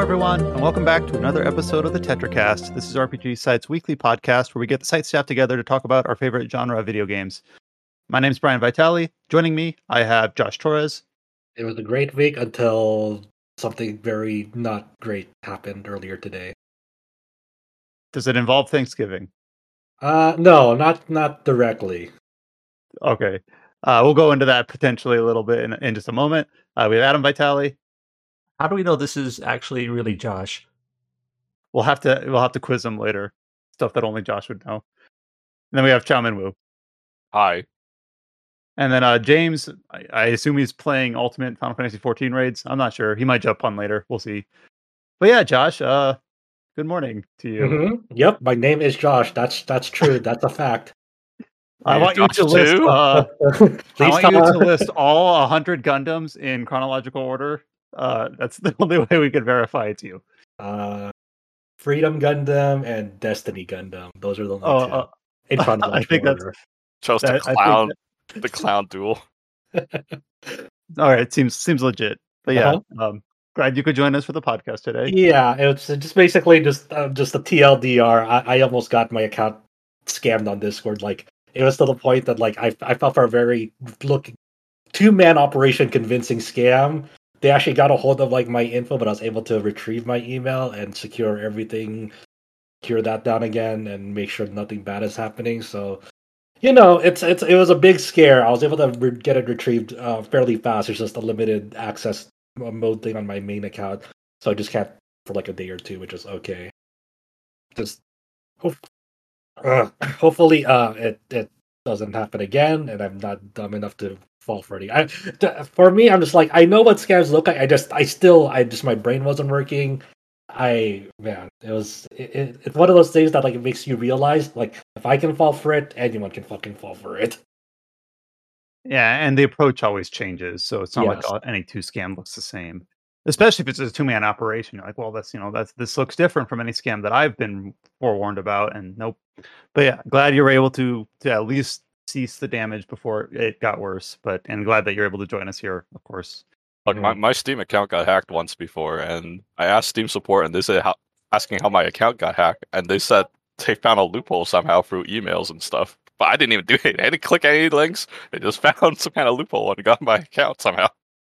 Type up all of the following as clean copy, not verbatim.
everyone, and welcome back to another episode of the TetraCast. This is RPG Site's weekly podcast where we get the site staff together to talk about our favorite genre of video games. My name's Brian Vitale. Joining me, I have Josh Torres. It was a great week until something very not great happened earlier today. Does it involve Thanksgiving? No, not directly. Okay. We'll go into that potentially a little bit in just a moment. We have Adam Vitale. How do we know this is actually really Josh? We'll have to quiz him later. Stuff that only Josh would know. And then we have Chow Min Woo. Hi. And then James, I assume he's playing Ultimate Final Fantasy 14 raids. I'm not sure. He might jump on later. We'll see. But yeah, Josh, good morning to you. Mm-hmm. Yep, my name is Josh. That's true. That's a fact. I want you to list. I want you to list all 100 Gundams in chronological order. That's the only way we can verify it's you. Freedom Gundam and Destiny Gundam. Those are the only two. In chronological I think order. Chose the clown duel. All right, it seems legit. But yeah, glad you could join us for the podcast today. Yeah, it's just basically just a TLDR. I almost got my account scammed on Discord. Like, it was to the point that like I fell for a very two-man operation convincing scam. They actually got a hold of like my info, but I was able to retrieve my email and secure everything, secure that down again, and make sure nothing bad is happening. So, it was a big scare. I was able to get it retrieved fairly fast. It's just a limited access mode thing on my main account, so I just can't for like a day or two, which is okay. Just hopefully it doesn't happen again, and I'm not dumb enough to fall for it. For me, I'm just like, I know what scams look like. My brain wasn't working. It was one of those things that like it makes you realize like if I can fall for it, anyone can fucking fall for it. Yeah, and the approach always changes, so it's not like any two scam looks the same. Especially if it's a two-man operation, you're like, well, this looks different from any scam that I've been forewarned about, and nope. But yeah, glad you were able to at least cease the damage before it got worse. And glad that you're able to join us here, of course. Look, my Steam account got hacked once before, and I asked Steam support, and they said asking how my account got hacked, and they said they found a loophole somehow through emails and stuff. But I didn't even do it. I didn't click any links. I just found some kind of loophole and got my account somehow.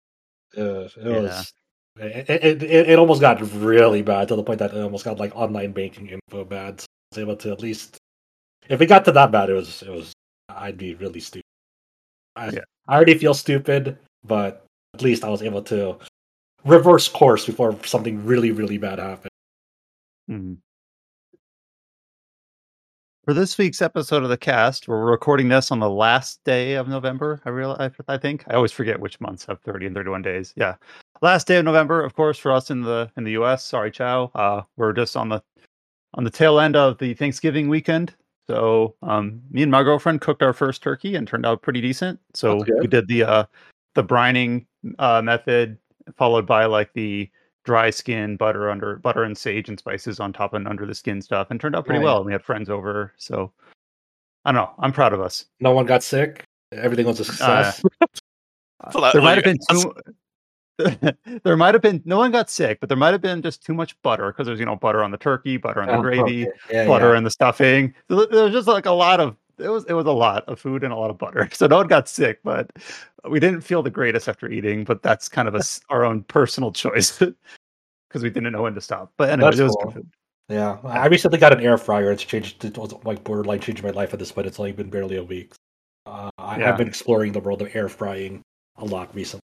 It almost got really bad to the point that it almost got like online banking info bad. So I was able to at least, if it got to that bad, it was I'd be really stupid. I already feel stupid, but at least I was able to reverse course before something really, really bad happened. Mm-hmm. For this week's episode of the cast, we're recording this on the last day of November. I think I always forget which months have 30 and 31 days. Yeah, last day of November, of course, for us in the US. Sorry, Chow. We're just on the tail end of the Thanksgiving weekend. So me and my girlfriend cooked our first turkey and turned out pretty decent. So we did the brining method, followed by like the dry skin butter and sage and spices on top and under the skin stuff, and turned out pretty well. And we had friends over, so I don't know. I'm proud of us. No one got sick. Everything was a success. There might have been there might have been no one got sick, but there might have been just too much butter because there's butter on the turkey, butter on the gravy, butter in the stuffing. There was just like a lot of it was a lot of food and a lot of butter. So no one got sick, but we didn't feel the greatest after eating. But that's kind of our own personal choice because we didn't know when to stop. But anyway, it was good food. Yeah, I recently got an air fryer. It was like borderline changed my life at this point. It's only been barely a week. I have been exploring the world of air frying a lot recently.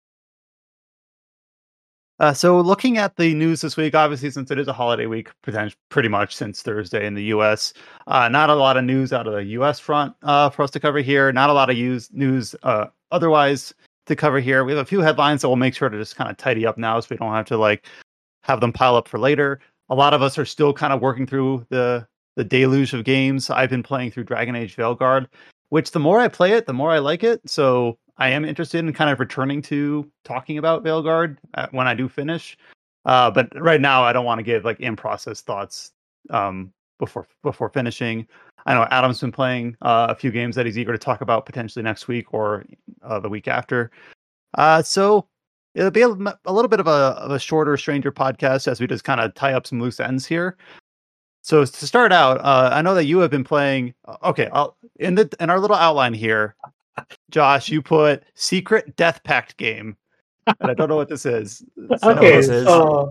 So looking at the news this week, obviously, since it is a holiday week, pretty much since Thursday in the U.S., not a lot of news out of the U.S. front for us to cover here. Not a lot of news otherwise to cover here. We have a few headlines that we'll make sure to just kind of tidy up now so we don't have to have them pile up for later. A lot of us are still kind of working through the deluge of games. I've been playing through Dragon Age Veilguard, which the more I play it, the more I like it. So I am interested in kind of returning to talking about Veilguard when I do finish. But right now, I don't want to give in-process thoughts before finishing. I know Adam's been playing a few games that he's eager to talk about potentially next week or the week after. So it'll be a little bit of a shorter Stranger podcast as we just kind of tie up some loose ends here. So to start out, I know that you have been playing. Okay, in our little outline here, Josh, you put Secret Death Pact game, and I don't know what this is. I know what this is.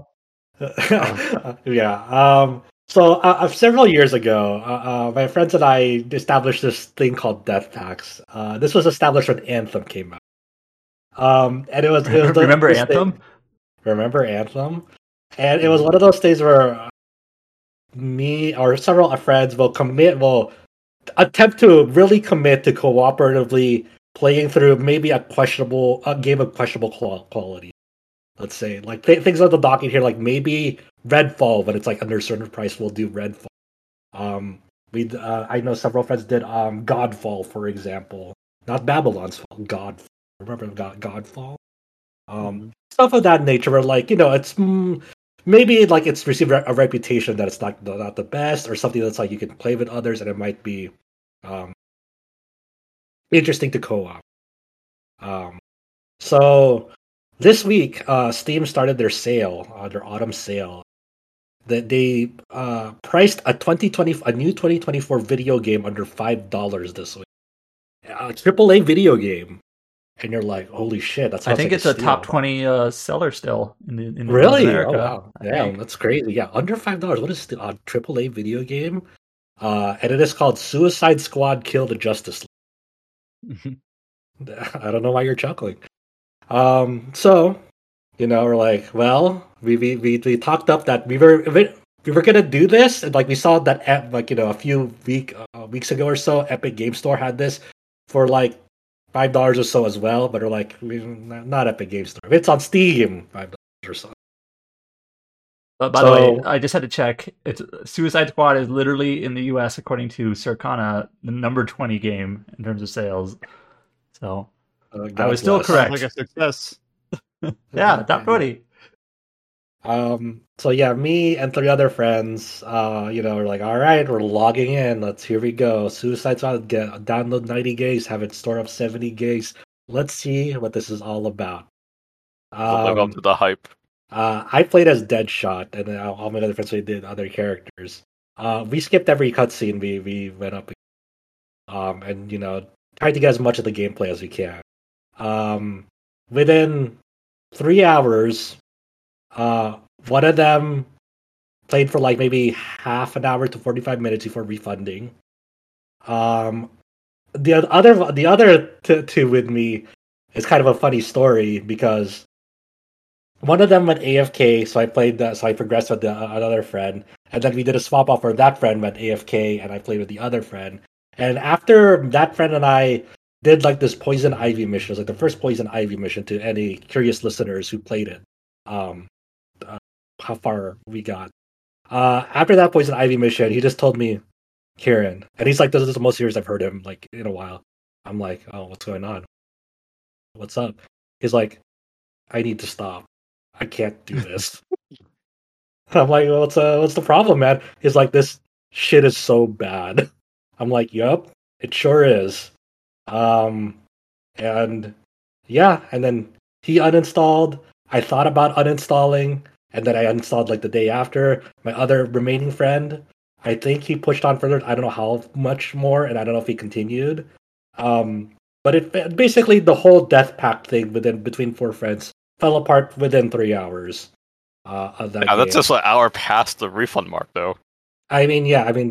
Yeah. So several years ago, my friends and I established this thing called Death Packs. This was established when Anthem came out. And it was remember Anthem? Remember Anthem? And it was one of those things where me or several friends will attempt to really commit to cooperatively playing through maybe a game of questionable quality. Let's say like things on the docket here, like maybe Redfall, but it's like under a certain price. We'll do Redfall. I know several friends did Godfall, for example, not Babylon's Fall. Godfall. Remember Godfall? Stuff of that nature. Where like it's maybe like it's received a reputation that it's not the best, or something that's like you can play with others and it might be interesting to co-op. So this week, Steam started their sale, their autumn sale. That they priced a new 2024 video game under $5 this week. A AAA video game. And you're like, holy shit! That sounds I think like it's a steal. top 20 seller still in really. America. Oh wow, damn, that's crazy. Yeah, under $5. What is a AAA video game? And it is called Suicide Squad: Kill the Justice League. I don't know why you're chuckling. So we're like, well, we talked up that we were gonna do this, and like we saw that a few weeks ago or so, Epic Game Store had this for like $5 or so as well, but we're like, not Epic Game Store. If it's on Steam, $5 or so. But by the way, I just had to check. It's Suicide Squad is literally in the U.S. according to Circana the number 20 game in terms of sales. So I was still correct. Like a success. Yeah, top 20. So yeah, me and 3 other friends, we're like, all right, we're logging in. Here we go. Suicide Squad, download 90 gigs, have it store up 70 gigs. Let's see what this is all about. Live up to the hype. I played as Deadshot, and then all my other friends did other characters. We skipped every cutscene. We went up, and tried to get as much of the gameplay as we can. Within 3 hours. One of them played for like maybe half an hour to 45 minutes before refunding. The other two with me is kind of a funny story because one of them went AFK, so I played that. So I progressed with another friend, and then we did a swap off where that friend went AFK, and I played with the other friend. And after that friend and I did like this Poison Ivy mission, it was like the first Poison Ivy mission to any curious listeners who played it. How far we got. After that Poison Ivy mission, he just told me, Kieran, and he's like, this is the most serious I've heard him like in a while. I'm like, oh, what's going on? What's up? He's like, I need to stop. I can't do this. I'm like, well, what's the problem, man? He's like, this shit is so bad. I'm like, yup, it sure is. And yeah, and then he uninstalled. I thought about uninstalling, and then I uninstalled like the day after. My other remaining friend, I think he pushed on further. I don't know how much more, and I don't know if he continued. But it basically the whole Death Pact thing between 4 friends fell apart within 3 hours. Of that. Yeah, that's just an hour past the refund mark, though. I mean, yeah, I mean,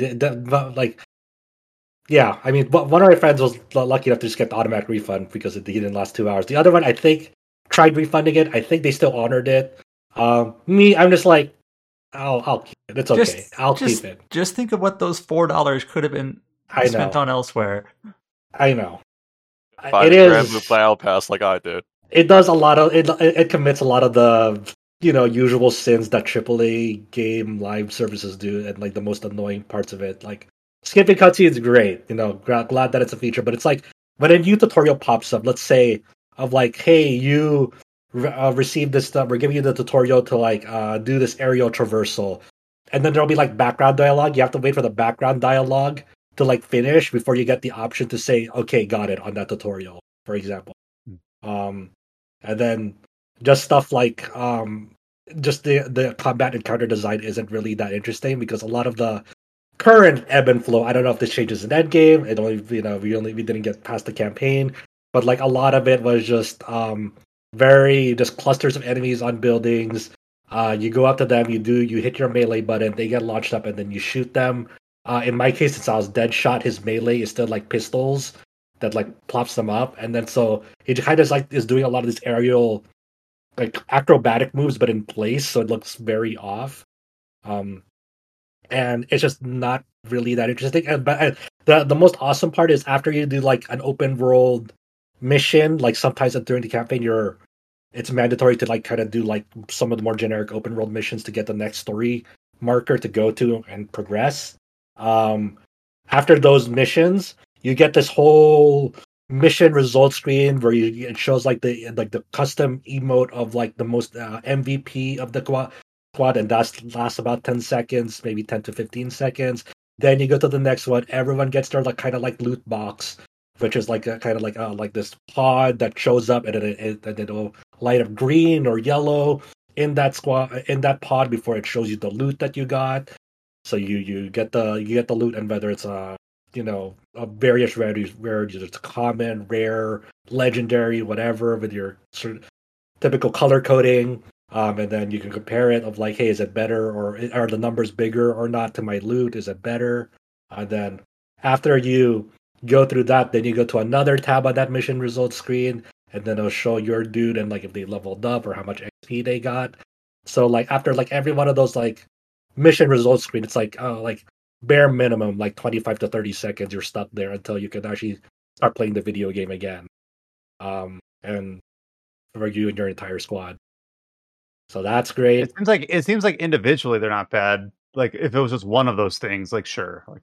yeah, I mean, one of my friends was lucky enough to just get the automatic refund because he didn't last 2 hours. The other one, I think, tried refunding it. I think they still honored it. Me, I'm just like, I'll keep it. It's okay. I'll keep it. Just think of what those $4 could have been spent on elsewhere. I know. $5 grand with Battle Pass like I did. It does a lot of it commits a lot of the usual sins that AAA game live services do, and like the most annoying parts of it, like skipping cutscenes is great. Glad that it's a feature, but it's like when a new tutorial pops up, let's say of like, hey, you received this stuff. We're giving you the tutorial to like do this aerial traversal, and then there'll be like background dialogue. You have to wait for the background dialogue to like finish before you get the option to say, okay, got it on that tutorial, for example. And then just stuff like just the combat encounter design isn't really that interesting because a lot of the current ebb and flow. I don't know if this changes in endgame. It only we didn't get past the campaign, but like a lot of it was just very just clusters of enemies on buildings. You go up to them, you hit your melee button, they get launched up, and then you shoot them. In my case, since I was dead shot, his melee is still like pistols that like plops them up, and then so it kind of like is doing a lot of these aerial like acrobatic moves, but in place, so it looks very off. And it's just not really that interesting. But the most awesome part is after you do like an open world mission, like sometimes during the campaign, it's mandatory to like kind of do like some of the more generic open world missions to get the next story marker to go to and progress. After those missions, you get this whole mission results screen where it shows like the custom emote of like the most MVP of the squad, and that lasts about 10 seconds, maybe 10 to 15 seconds. Then you go to the next one. Everyone gets their like kind of like loot box, which is like a kind of like this pod that shows up and it'll light up green or yellow in that pod before it shows you the loot that you got. So you get the loot, and whether it's a various rarities, it's common, rare, legendary, whatever, with your sort of typical color coding. And then you can compare it of like, hey, is it better or are the numbers bigger or not to my loot? Is it better? And then after you go through that, then you go to another tab on that mission results screen, and then it'll show your dude and like if they leveled up or how much XP they got. So like after like every one of those like mission results screen, it's like bare minimum like 25 to 30 seconds you're stuck there until you can actually start playing the video game again. And for you and your entire squad. So that's great. It seems like individually they're not bad. Like if it was just one of those things, like sure, like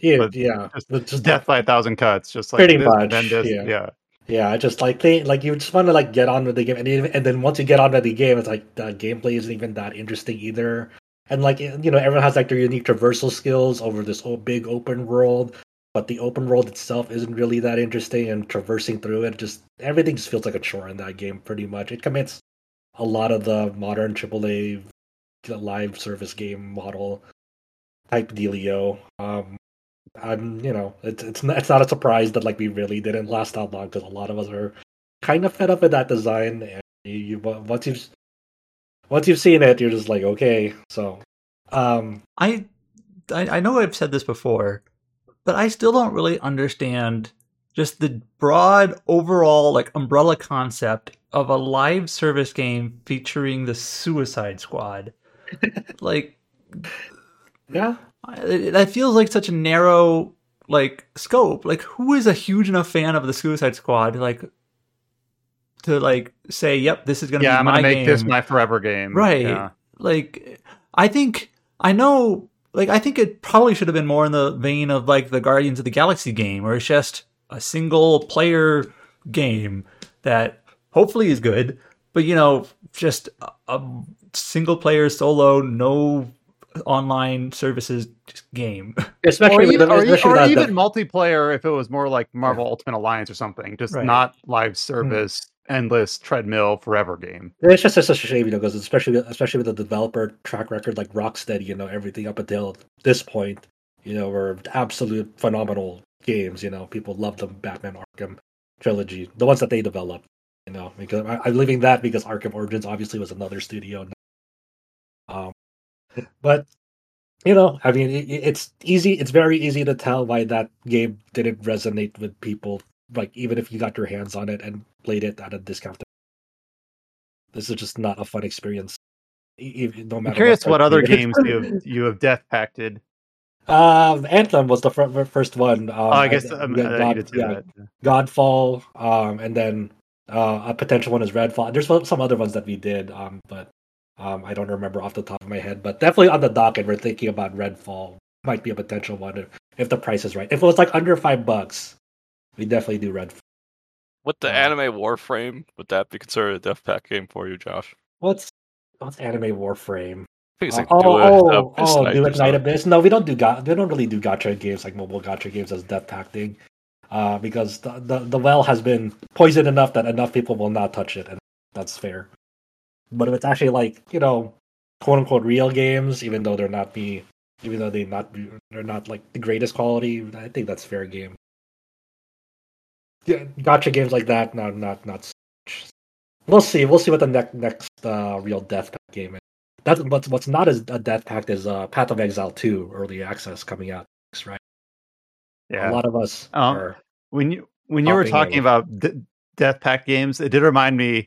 just death by 1,000 cuts, just like pretty much. Yeah. Just like you just want to like get on with the game, and then once you get on with the game, it's like the gameplay isn't even that interesting either. And like everyone has like their unique traversal skills over this big open world, but the open world itself isn't really that interesting. And traversing through it, everything just feels like a chore in that game. Pretty much, it commits a lot of the modern AAA live service game model type dealio. It's not a surprise that like we really didn't last that long because a lot of us are kind of fed up with that design. And once you've seen it, you're just like, okay. So, I know I've said this before, but I still don't really understand just the broad overall like umbrella concept of a live service game featuring the Suicide Squad. Like, yeah, that feels like such a narrow like scope. Like, who is a huge enough fan of the Suicide Squad to say, yep, this is going to be my game. I'm going to make this my forever game. Right. Yeah. Like, I think it probably should have been more in the vein of like the Guardians of the Galaxy game, where it's just a single player game that hopefully is good, but just a single player solo, no online services game. Especially or even multiplayer if it was more like Marvel Ultimate Alliance or something, just not live service, endless treadmill forever game. It's just such a shame, because especially with the developer track record like Rocksteady, everything up until this point, were absolute phenomenal games. People love the Batman Arkham trilogy, the ones that they developed. Because I'm leaving that because Arkham Origins obviously was another studio. But I mean, it's easy. It's very easy to tell why that game didn't resonate with people. Like, even if you got your hands on it and played it at a discount, this is just not a fun experience. No matter. I'm curious what other games you have death pacted. Anthem was the first one. I guess Godfall, and then a potential one is Redfall. There's some other ones that we did, but I don't remember off the top of my head. But definitely on the docket, we're thinking about Redfall. Might be a potential one if the price is right. If it was like under $5, we definitely do Redfall. With the Anime Warframe, would that be considered a death pack game for you, Josh? What's Anime Warframe? I think it's like Do It Night Abyss. No, we don't really do gacha games like mobile gacha games as death packing, because the well has been poisoned enough that enough people will not touch it, and that's fair. But if it's actually like, you know, quote unquote real games, even though they're not like the greatest quality, I think that's fair game. Yeah, gotcha games like that, not so much. We'll see what the next real Death Pack game is. That's what's not as a Death Pack is Path of Exile 2 early access coming out next, right? Yeah, a lot of us are. When you were talking about Death Pack games, it did remind me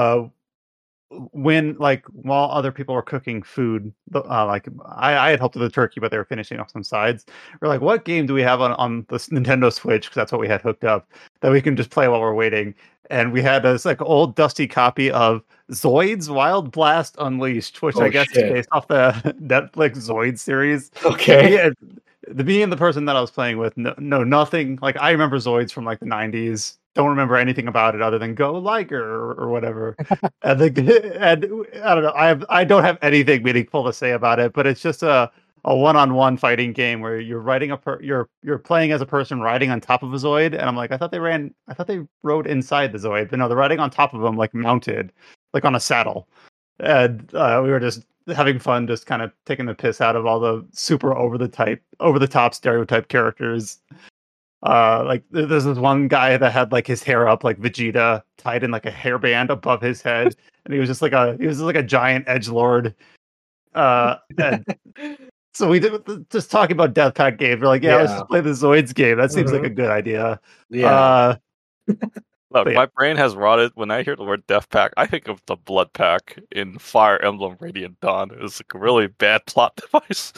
when, like, while other people were cooking food, like I had helped with the turkey, but they were finishing off some sides. We're like, what game do we have on the Nintendo Switch? Because that's what we had hooked up that we can just play while we're waiting. And we had this like old dusty copy of Zoids Wild Blast Unleashed, which I guess is based off the Netflix Zoid series. Okay. Yeah, me and the person that I was playing with, no, nothing. Like, I remember Zoids from like the 90s. Don't remember anything about it other than Go Liger or whatever. and I don't know. I don't have anything meaningful to say about it, but it's just a one-on-one fighting game where you're riding you're playing as a person riding on top of a Zoid, and I'm like, I thought they rode inside the Zoid, but no, they're riding on top of them, like mounted, like on a saddle. And we were just having fun, just kind of taking the piss out of all the super over the top stereotype characters. Like there's this one guy that had like his hair up like Vegeta, tied in like a hairband above his head, and he was just like a giant edgelord. And so we did just talking about Death Pack games. We're like, let's just play the Zoids game. That seems like a good idea. Yeah. Look, my brain has rotted. When I hear the word Death Pack, I think of the Blood Pack in Fire Emblem Radiant Dawn. It's like a really bad plot device.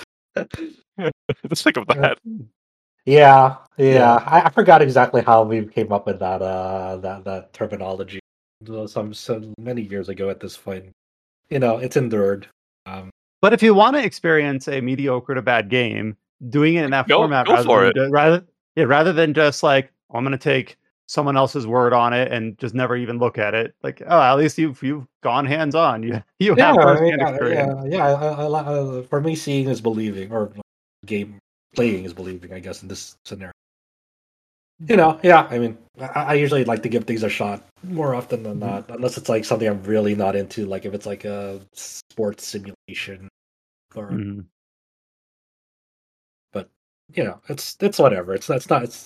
Just think of that. Yeah. I forgot exactly how we came up with that terminology. So many years ago at this point. You know, it's endured. But if you want to experience a mediocre to bad game, doing it in that format rather than just like, I'm going to take someone else's word on it and just never even look at it. Like, at least you've gone hands on. You have first-hand experience. Yeah. For me, seeing is believing, or game playing is believing, I guess, in this scenario. You know, I mean, I usually like to give things a shot more often than not, unless it's like something I'm really not into, like if it's like a sports simulation or. But you know, it's whatever. It's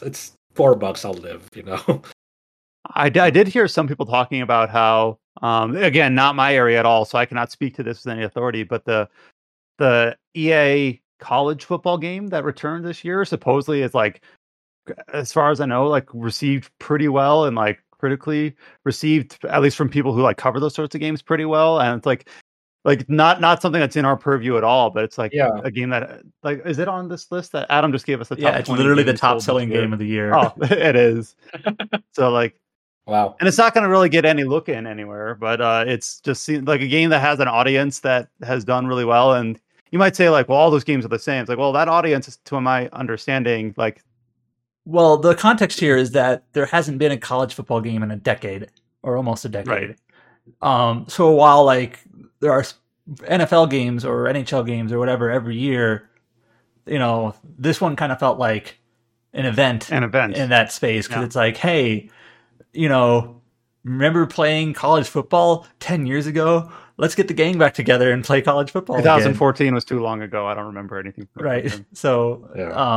$4 I'll live. You know. I did hear some people talking about how, again, not my area at all, so I cannot speak to this with any authority, but the EA college football game that returned this year supposedly is like, as far as I know, like received pretty well and like critically received, at least from people who like cover those sorts of games pretty well. And it's like not something that's in our purview at all, but it's like a game that, like, is it on this list that Adam just gave us the top? Yeah, it's literally the top selling game of the year. Oh, it is. So like, wow. And it's not going to really get any look in anywhere, but it's just seems like a game that has an audience that has done really well. And you might say like, well, all those games are the same. It's like, well, that audience is, to my understanding, like. Well, the context here is that there hasn't been a college football game in a decade, or almost a decade. Right. So while like there are NFL games or NHL games or whatever every year, you know, this one kind of felt like an event in that space, because it's like, hey, you know, remember playing college football 10 years ago? Let's get the gang back together and play college football 2014 again. Was too long ago. I don't remember anything. Right. So,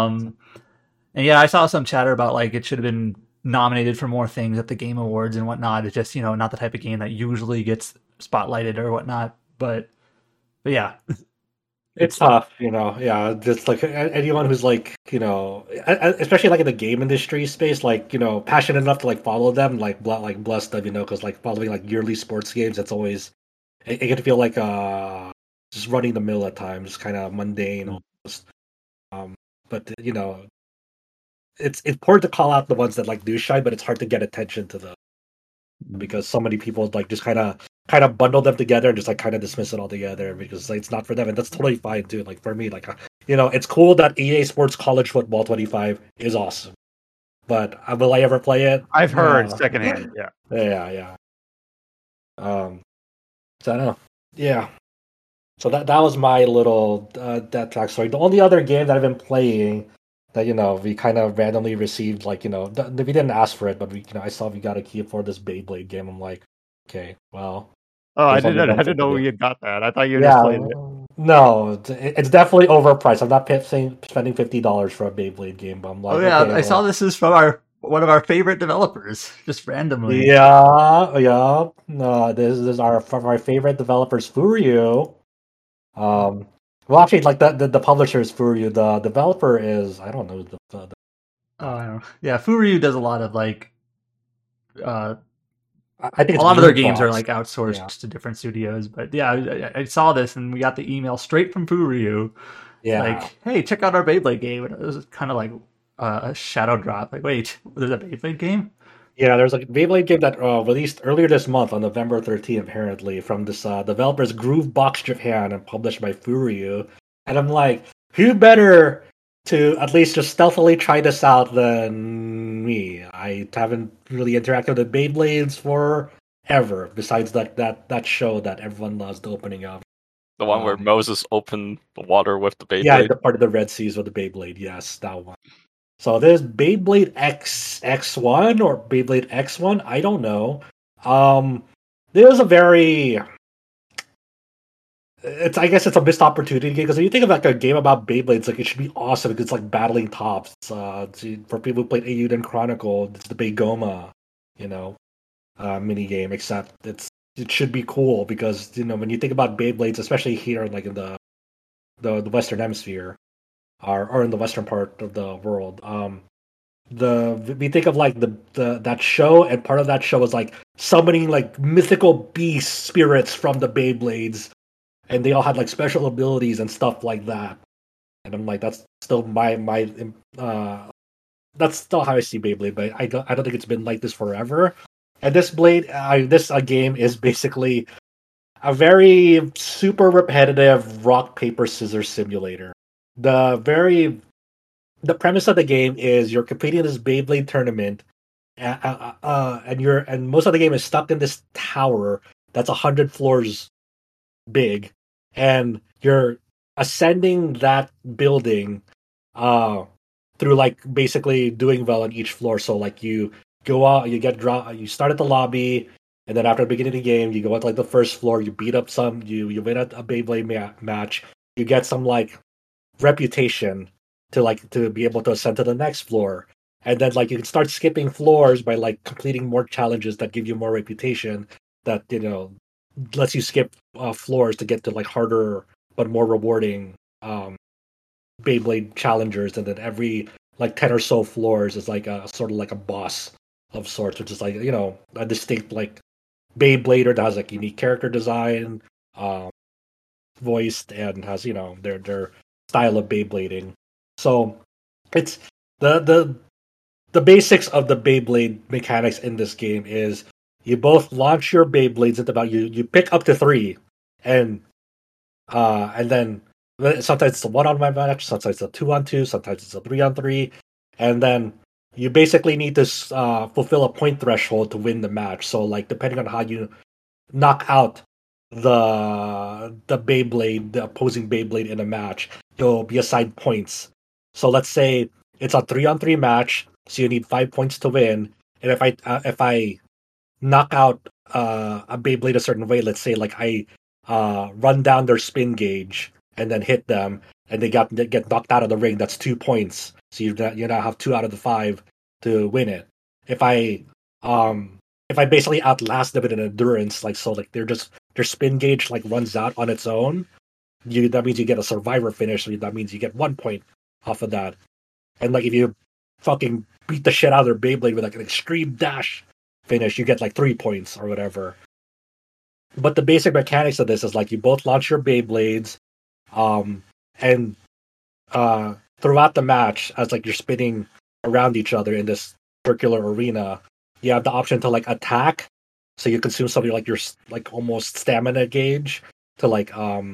and I saw some chatter about like it should have been nominated for more things at the Game Awards and whatnot. It's just, you know, not the type of game that usually gets spotlighted or whatnot. But yeah. It's tough, you know. Yeah, just like anyone who's like, you know, especially like in the game industry space, like, you know, passionate enough to like follow them, like bless them, you know, because like following like yearly sports games, it's always it can feel like just running the mill at times, kind of mundane almost. But you know, it's important to call out the ones that like do shine, but it's hard to get attention to them because so many people like just kind of bundle them together and just like kind of dismiss it all together because like, it's not for them, and that's totally fine too. Like for me, like you know, it's cool that EA Sports College Football 25 is awesome, but will I ever play it? I've heard secondhand. Yeah. So I don't know. Yeah. So that was my little Death Pack story. The only other game that I've been playing that, you know, we kind of randomly received, like, you know, we didn't ask for it, but we, you know, I saw we got a key for this Beyblade game. I'm like, okay, well. Oh, I didn't know you got that. I thought you just played it. No, it's definitely overpriced. I'm not spending $50 for a Beyblade game, but I'm like, I saw this is from one of our favorite developers, just randomly. Yeah. No, this is from our favorite developers, Furyu. Well, actually, like the publisher is Furyu. The developer is, I don't know. I don't know. Yeah, Furyu does a lot of like. I think a lot of their games are like outsourced to different studios, but yeah, I saw this and we got the email straight from Furyu. Yeah, like, hey, check out our Beyblade game. And it was kind of like a shadow drop. Like, wait, there's a Beyblade game? Yeah, there's a Beyblade game that released earlier this month on November 13th, apparently, from this developers Groovebox Japan and published by Furyu. And I'm like, who better to at least just stealthily try this out than me? I haven't really interacted with Beyblades forever, besides that show that everyone loves the opening of. The one where Moses opened the water with the Beyblade? Yeah, the part of the Red Seas with the Beyblade, yes, that one. So there's Beyblade X1 or Beyblade X1, I don't know. There's a very... I guess it's a missed opportunity because when you think of like a game about Beyblades, like it should be awesome because it's like battling tops. For people who played Eiyuden Chronicle, it's the Beigoma, mini game. Except it should be cool because when you think about Beyblades, especially here, like in the Western Hemisphere, or in the western part of the world, we think of like that show, and part of that show is like summoning like mythical beast spirits from the Beyblades. And they all had like special abilities and stuff like that. And I'm like, that's still that's still how I see Beyblade, but I don't think it's been like this forever. And this game is basically a very super repetitive rock paper scissors simulator. The premise of the game is you're competing in this Beyblade tournament, and most of the game is stuck in this tower that's 100 floors big. And you're ascending that building through like basically doing well on each floor. So like you go out, you start at the lobby, and then after the beginning of the game, you go out to like the first floor, you beat up you win a Beyblade match, you get some like reputation to be able to ascend to the next floor. And then like you can start skipping floors by like completing more challenges that give you more reputation that lets you skip floors to get to like harder but more rewarding Beyblade challengers, and then every like 10 or so floors is like a sort of like a boss of sorts, which is like a distinct like Beyblader that has like unique character design, voiced, and has their style of Beyblading. So it's the basics of the Beyblade mechanics in this game is you both launch your Beyblades into about you pick up to 3, and then sometimes it's a 1-on-1 match, sometimes it's a 2-on-2, sometimes it's a 3-on-3, and then you basically need to fulfill a point threshold to win the match. So like depending on how you knock out the opposing Beyblade in a match, you'll be assigned points. So let's say it's a 3-on-3 match, so you need 5 points to win, and if I knock out a Beyblade a certain way, let's say like I run down their spin gauge and then hit them, and they get knocked out of the ring, that's 2 points. So you now have 2 out of the 5 to win it. If I basically outlast them in endurance, like so, like their spin gauge like runs out on its own, that means you get a survivor finish. So that means you get 1 point off of that. And like if you fucking beat the shit out of their Beyblade with like an extreme dash finish, you get like 3 points or whatever. But the basic mechanics of this is like you both launch your Beyblades, and throughout the match, as like you're spinning around each other in this circular arena, you have the option to like attack. So you consume something like your like almost stamina gauge to like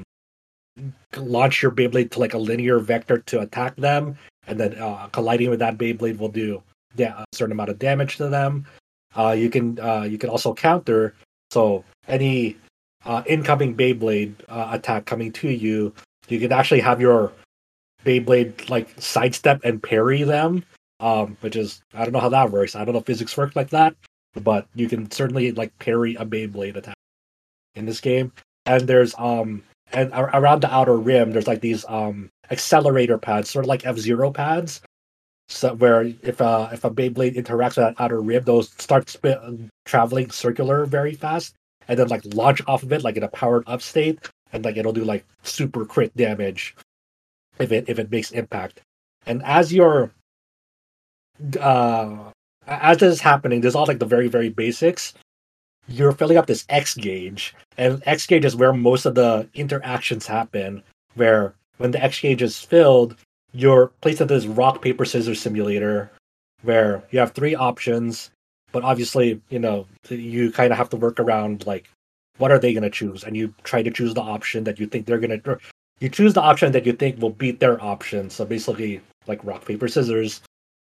launch your Beyblade to like a linear vector to attack them, and then colliding with that Beyblade will do a certain amount of damage to them. You can also counter. So any incoming Beyblade attack coming to you, you can actually have your Beyblade like sidestep and parry them, which is, I don't know how that works. I don't know if physics work like that, but you can certainly like parry a Beyblade attack. in this game. And there's and around the outer rim, there's like these accelerator pads, sort of like F-Zero pads. So where if a Beyblade interacts with that outer rim, those start traveling circular very fast, and then like launch off of it like in a powered up state, and like it'll do like super crit damage if it makes impact. And as you're as this is happening, there's all like the very, very basics. You're filling up this X gauge, and X gauge is where most of the interactions happen. Where when the X gauge is filled, you're placed into this rock paper scissors simulator, where you have three options, but obviously, you kind of have to work around like what are they going to choose, and you try to choose the option that you think they're going to. You choose the option that you think will beat their option. So basically, like rock paper scissors.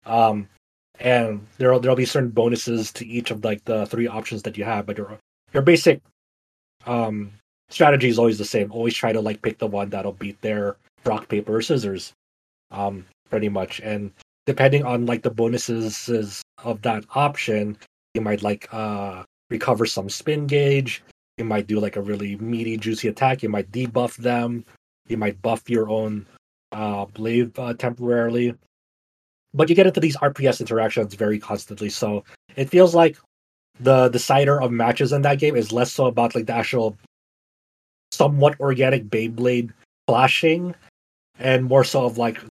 And there'll be certain bonuses to each of like the three options that you have, but your basic strategy is always the same. Always try to like pick the one that'll beat their rock paper or scissors, pretty much. And depending on like the bonuses of that option, you might like recover some spin gauge. You might do like a really meaty, juicy attack. You might debuff them. You might buff your own blade temporarily. But you get into these RPS interactions very constantly, so it feels like the decider of matches in that game is less so about like the actual somewhat organic Beyblade flashing, and more so of like,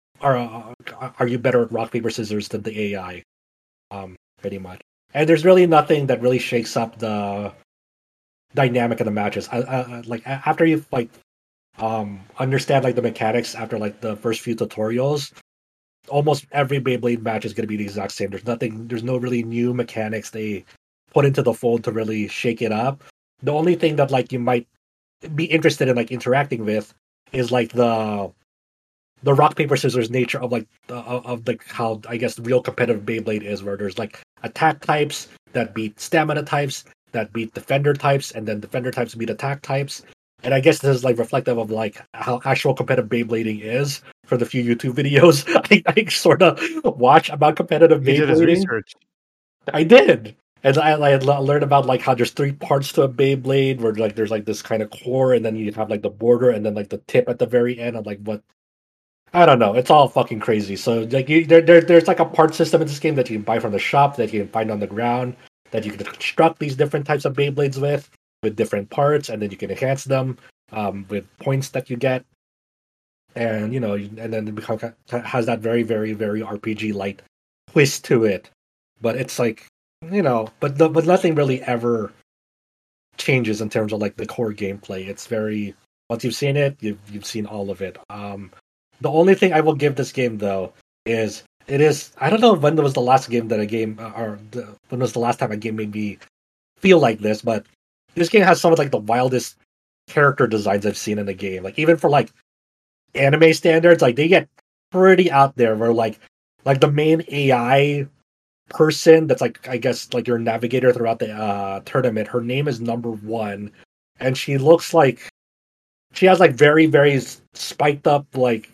are you better at rock paper scissors than the AI, pretty much. And there's really nothing that really shakes up the dynamic of the matches. Like after you like understand like the mechanics after like the first few tutorials. Almost every Beyblade match is going to be the exact same. There's no really new mechanics they put into the fold to really shake it up. The only thing that like you might be interested in like interacting with is like the rock paper scissors nature of like of like how I guess real competitive Beyblade is, where there's like attack types that beat stamina types that beat defender types, and then defender types beat attack types. And I guess this is like reflective of like how actual competitive Beyblading is. For the few YouTube videos I sort of watch about competitive Beyblading. Did his research. I did, and I learned about like how there's three parts to a Beyblade, where like there's like this kind of core, and then you have like the border, and then like the tip at the very end. And like what, I don't know. It's all fucking crazy. So like there's like a part system in this game that you can buy from the shop, that you can find on the ground, that you can construct these different types of Beyblades with different parts, and then you can enhance them with points that you get. And and then it has that very, very, very RPG light twist to it, but it's like but nothing really ever changes in terms of like the core gameplay. It's very, once you've seen it, you've seen all of it. The only thing I will give this game though is I don't know when was the last game that when was the last time a game made me feel like this, but this game has some of like the wildest character designs I've seen in a game. Like even for like anime standards, like they get pretty out there, where like the main AI person that's like, I guess like your navigator throughout the tournament, her name is number 1, and she looks like she has like very, very spiked up like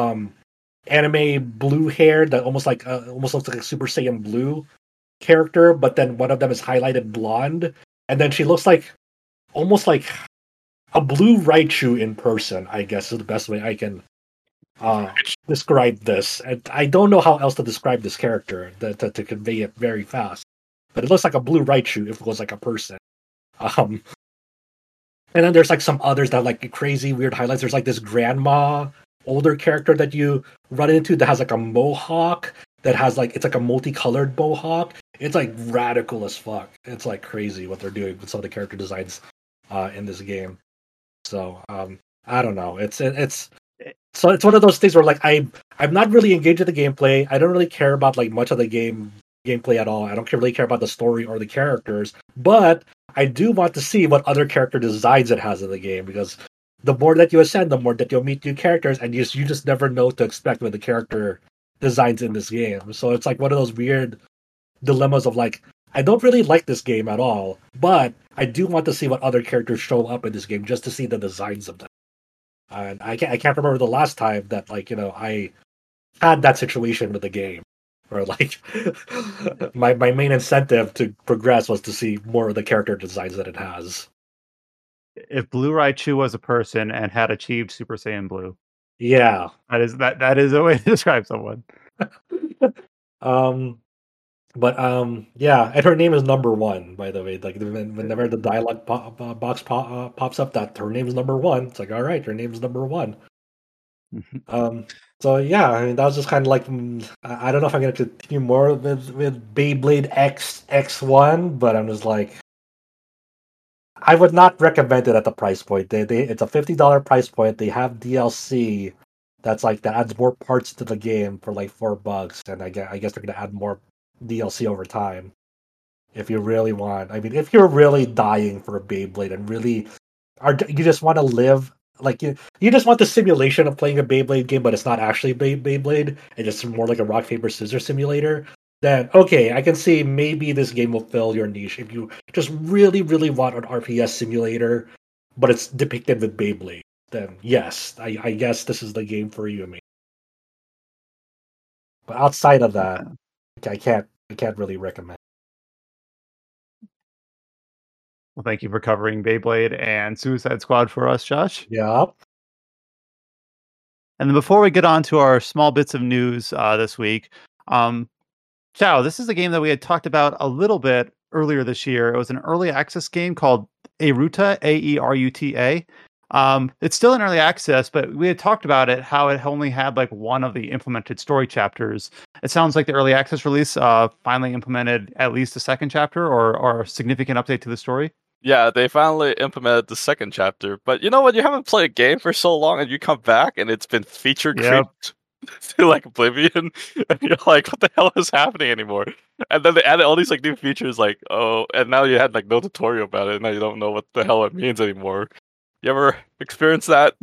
anime blue hair that almost looks like a Super Saiyan blue character, but then one of them is highlighted blonde, and then she looks like almost like a blue Raichu in person, I guess is the best way I can describe this. And I don't know how else to describe this character to convey it very fast. But it looks like a blue Raichu if it was like a person. And then there's like some others that have like crazy weird highlights. There's like this grandma, older character that you run into that has like a mohawk that has like, it's like a multicolored mohawk. It's like radical as fuck. It's like crazy what they're doing with some of the character designs in this game. So I don't know. It's one of those things where like I'm not really engaged in the gameplay. I don't really care about like much of the gameplay at all. I don't really care about the story or the characters, but I do want to see what other character designs it has in the game, because the more that you ascend, the more that you'll meet new characters, and you just never know what to expect with the character designs in this game. So it's like one of those weird dilemmas of like, I don't really like this game at all, but I do want to see what other characters show up in this game just to see the designs of them. And I can't remember the last time that like I had that situation with the game, where like my main incentive to progress was to see more of the character designs that it has. if Blue Raichu was a person and had achieved Super Saiyan Blue. Yeah. That is a way to describe someone. Yeah, and her name is number one, by the way. Like whenever the dialogue box pops up, that her name is number one. It's like, all right, her name is number one. So yeah, I mean that was just kind of like I don't know if I'm gonna continue more with Beyblade X1, but I'm just like I would not recommend it at the price point. It's a $50 price point. They have DLC that adds more parts to the game for like $4, and I guess they're gonna add more DLC over time. If you really want, I mean, if you're really dying for a Beyblade and really you just want to live like you just want the simulation of playing a Beyblade game, but it's not actually Beyblade, and it's more like a rock paper scissors simulator, then okay, I can see maybe this game will fill your niche. If you just really, really want an RPS simulator, but it's depicted with Beyblade, then yes, I guess this is the game for you, mate. But outside of that, I can't really recommend. Well, thank you for covering Beyblade and Suicide Squad for us, Josh. Yeah. And then before we get on to our small bits of news this week, Chow, this is a game that we had talked about a little bit earlier this year. It was an early access game called Aeruta, Aeruta. It's still in early access, but we had talked about it, how it only had like one of the implemented story chapters. It sounds like the early access release finally implemented at least a second chapter or a significant update to the story. Yeah, they finally implemented the second chapter. But you know what? You haven't played a game for so long and you come back and it's been feature creeped to like Oblivion. And you're like, what the hell is happening anymore? And then they added all these like new features like, oh, and now you had like no tutorial about it. And now you don't know what the hell it means anymore. You ever experienced that?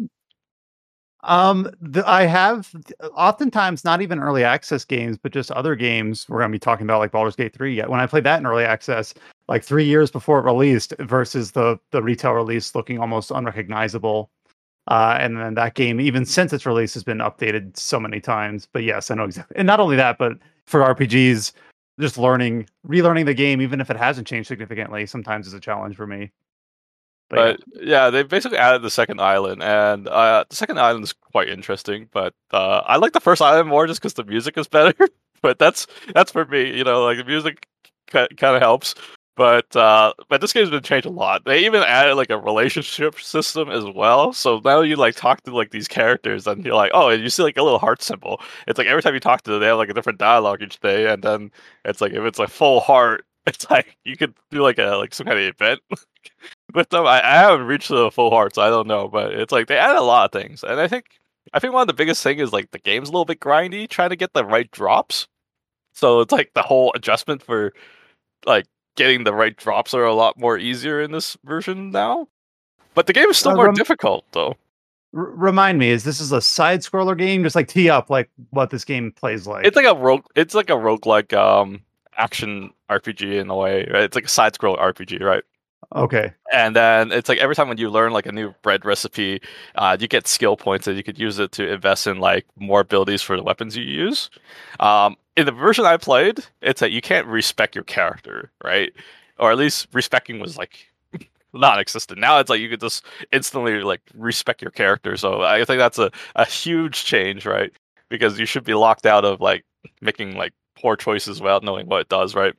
I have oftentimes not even early access games, but just other games we're going to be talking about, like Baldur's Gate 3. When I played that in early access, like 3 years before it released, versus the retail release looking almost unrecognizable. And then that game, even since its release, has been updated so many times. But yes, I know exactly. And not only that, but for RPGs, just relearning the game, even if it hasn't changed significantly, sometimes is a challenge for me. But yeah, they basically added the second island, and the second island is quite interesting. But I like the first island more just because the music is better. But that's for me, you know, like the music kind of helps. But this game's been changed a lot. They even added like a relationship system as well. So now you like talk to like these characters, and you're like, oh, and you see like a little heart symbol. It's like every time you talk to them, they have like a different dialogue each day, and then it's like if it's a full heart, it's like you could do like some kind of event. With them, I haven't reached the full heart, so I don't know. But it's like they add a lot of things, and I think one of the biggest thing is like the game's a little bit grindy, trying to get the right drops. So it's like the whole adjustment for like getting the right drops are a lot more easier in this version now. But the game is still more difficult, though. Remind me, is this a side scroller game? Just like tee up like what this game plays like. It's like a roguelike action RPG in a way, right? It's like a side scroller RPG, right? Okay. And then it's like every time when you learn like a new bread recipe, you get skill points and you could use it to invest in like more abilities for the weapons you use. In the version I played, it's that you can't respec your character, right? Or at least respeccing was like non-existent. Now it's like you could just instantly like respec your character. So I think that's a huge change, right? Because you should be locked out of like making like poor choices without knowing what it does, right?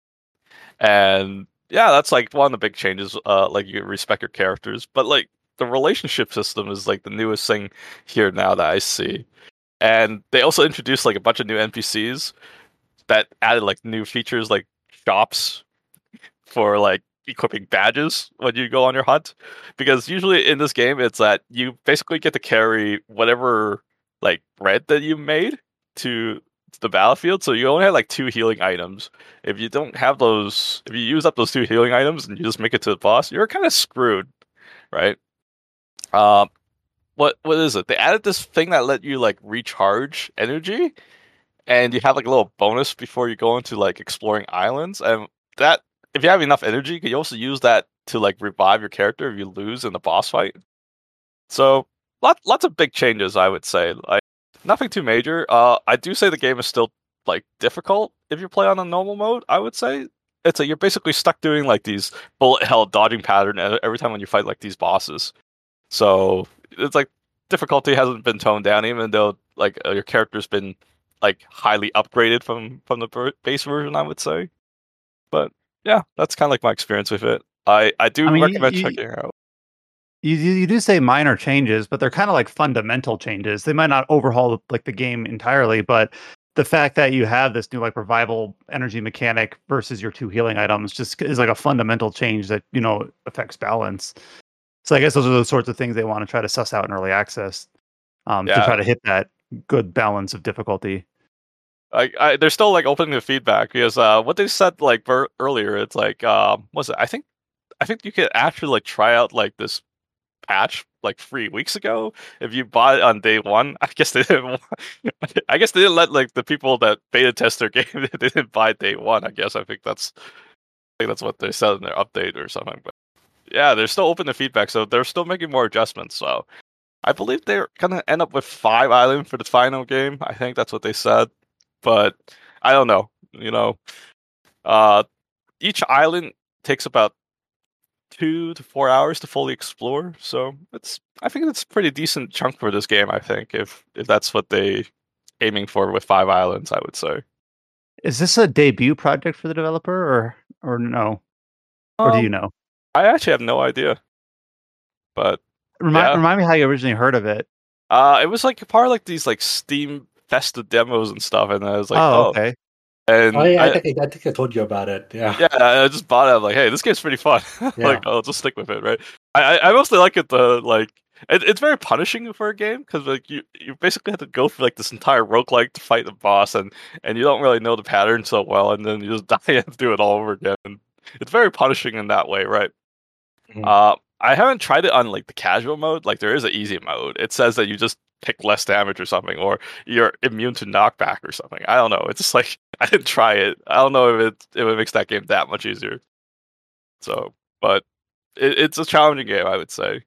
And yeah, that's like one of the big changes. Like you respect your characters, but like the relationship system is like the newest thing here now that I see. And they also introduced like a bunch of new NPCs that added like new features like shops for like equipping badges when you go on your hunt. Because usually in this game, it's that you basically get to carry whatever like bread that you made to the battlefield, so you only have like 2 healing items. If you don't have those, if you use up those 2 healing items and you just make it to the boss, you're kind of screwed, right? What is it? They added this thing that let you like recharge energy, and you have like a little bonus before you go into like exploring islands, and that if you have enough energy, you can also use that to like revive your character if you lose in the boss fight. So lots of big changes, I would say. Like nothing too major. I do say the game is still like difficult if you play on a normal mode, I would say. it's like you're basically stuck doing like these bullet hell dodging pattern every time when you fight like these bosses. So it's like difficulty hasn't been toned down, even though like your character's been like highly upgraded from the base version, I would say. But yeah, that's kind of like my experience with it. I do recommend checking it out. You do say minor changes, but they're kind of like fundamental changes. They might not overhaul like the game entirely, but the fact that you have this new like revival energy mechanic versus your 2 healing items just is like a fundamental change that affects balance. So I guess those are the sorts of things they want to try to suss out in early access, to try to hit that good balance of difficulty. They're still like opening the feedback because what they said like earlier, it's like was it? I think you could actually like try out like this patch like 3 weeks ago if you bought it on day one. I guess they didn't. I guess they didn't let like the people that beta test their game. They didn't buy day one. I think that's what they said in their update or something. But yeah, they're still open to feedback, so they're still making more adjustments. So I believe they're gonna end up with 5 islands for the final game. I think that's what they said, but I don't know. Each island takes about 2 to 4 hours to fully explore. So I think it's a pretty decent chunk for this game. I think if that's what they aiming for with 5 islands, I would say. Is this a debut project for the developer or no? Or do you know? I actually have no idea. But remind me how you originally heard of it. It was like part of like these like Steam Festa demos and stuff, and I was like, okay. And I think I told you about it. Yeah. Yeah, I just bought it. I'm like, hey, this game's pretty fun. Like, I'll just stick with it, right? I mostly like it. It's very punishing for a game because like you basically have to go through like this entire roguelike to fight the boss, and you don't really know the pattern so well, and then you just die and do it all over again. And it's very punishing in that way, right? Mm-hmm. I haven't tried it on like the casual mode. Like there is an easy mode. It says that you just take less damage or something, or you're immune to knockback or something. I don't know. It's just like I didn't try it. I don't know if it makes that game that much easier. So, but it's a challenging game, I would say.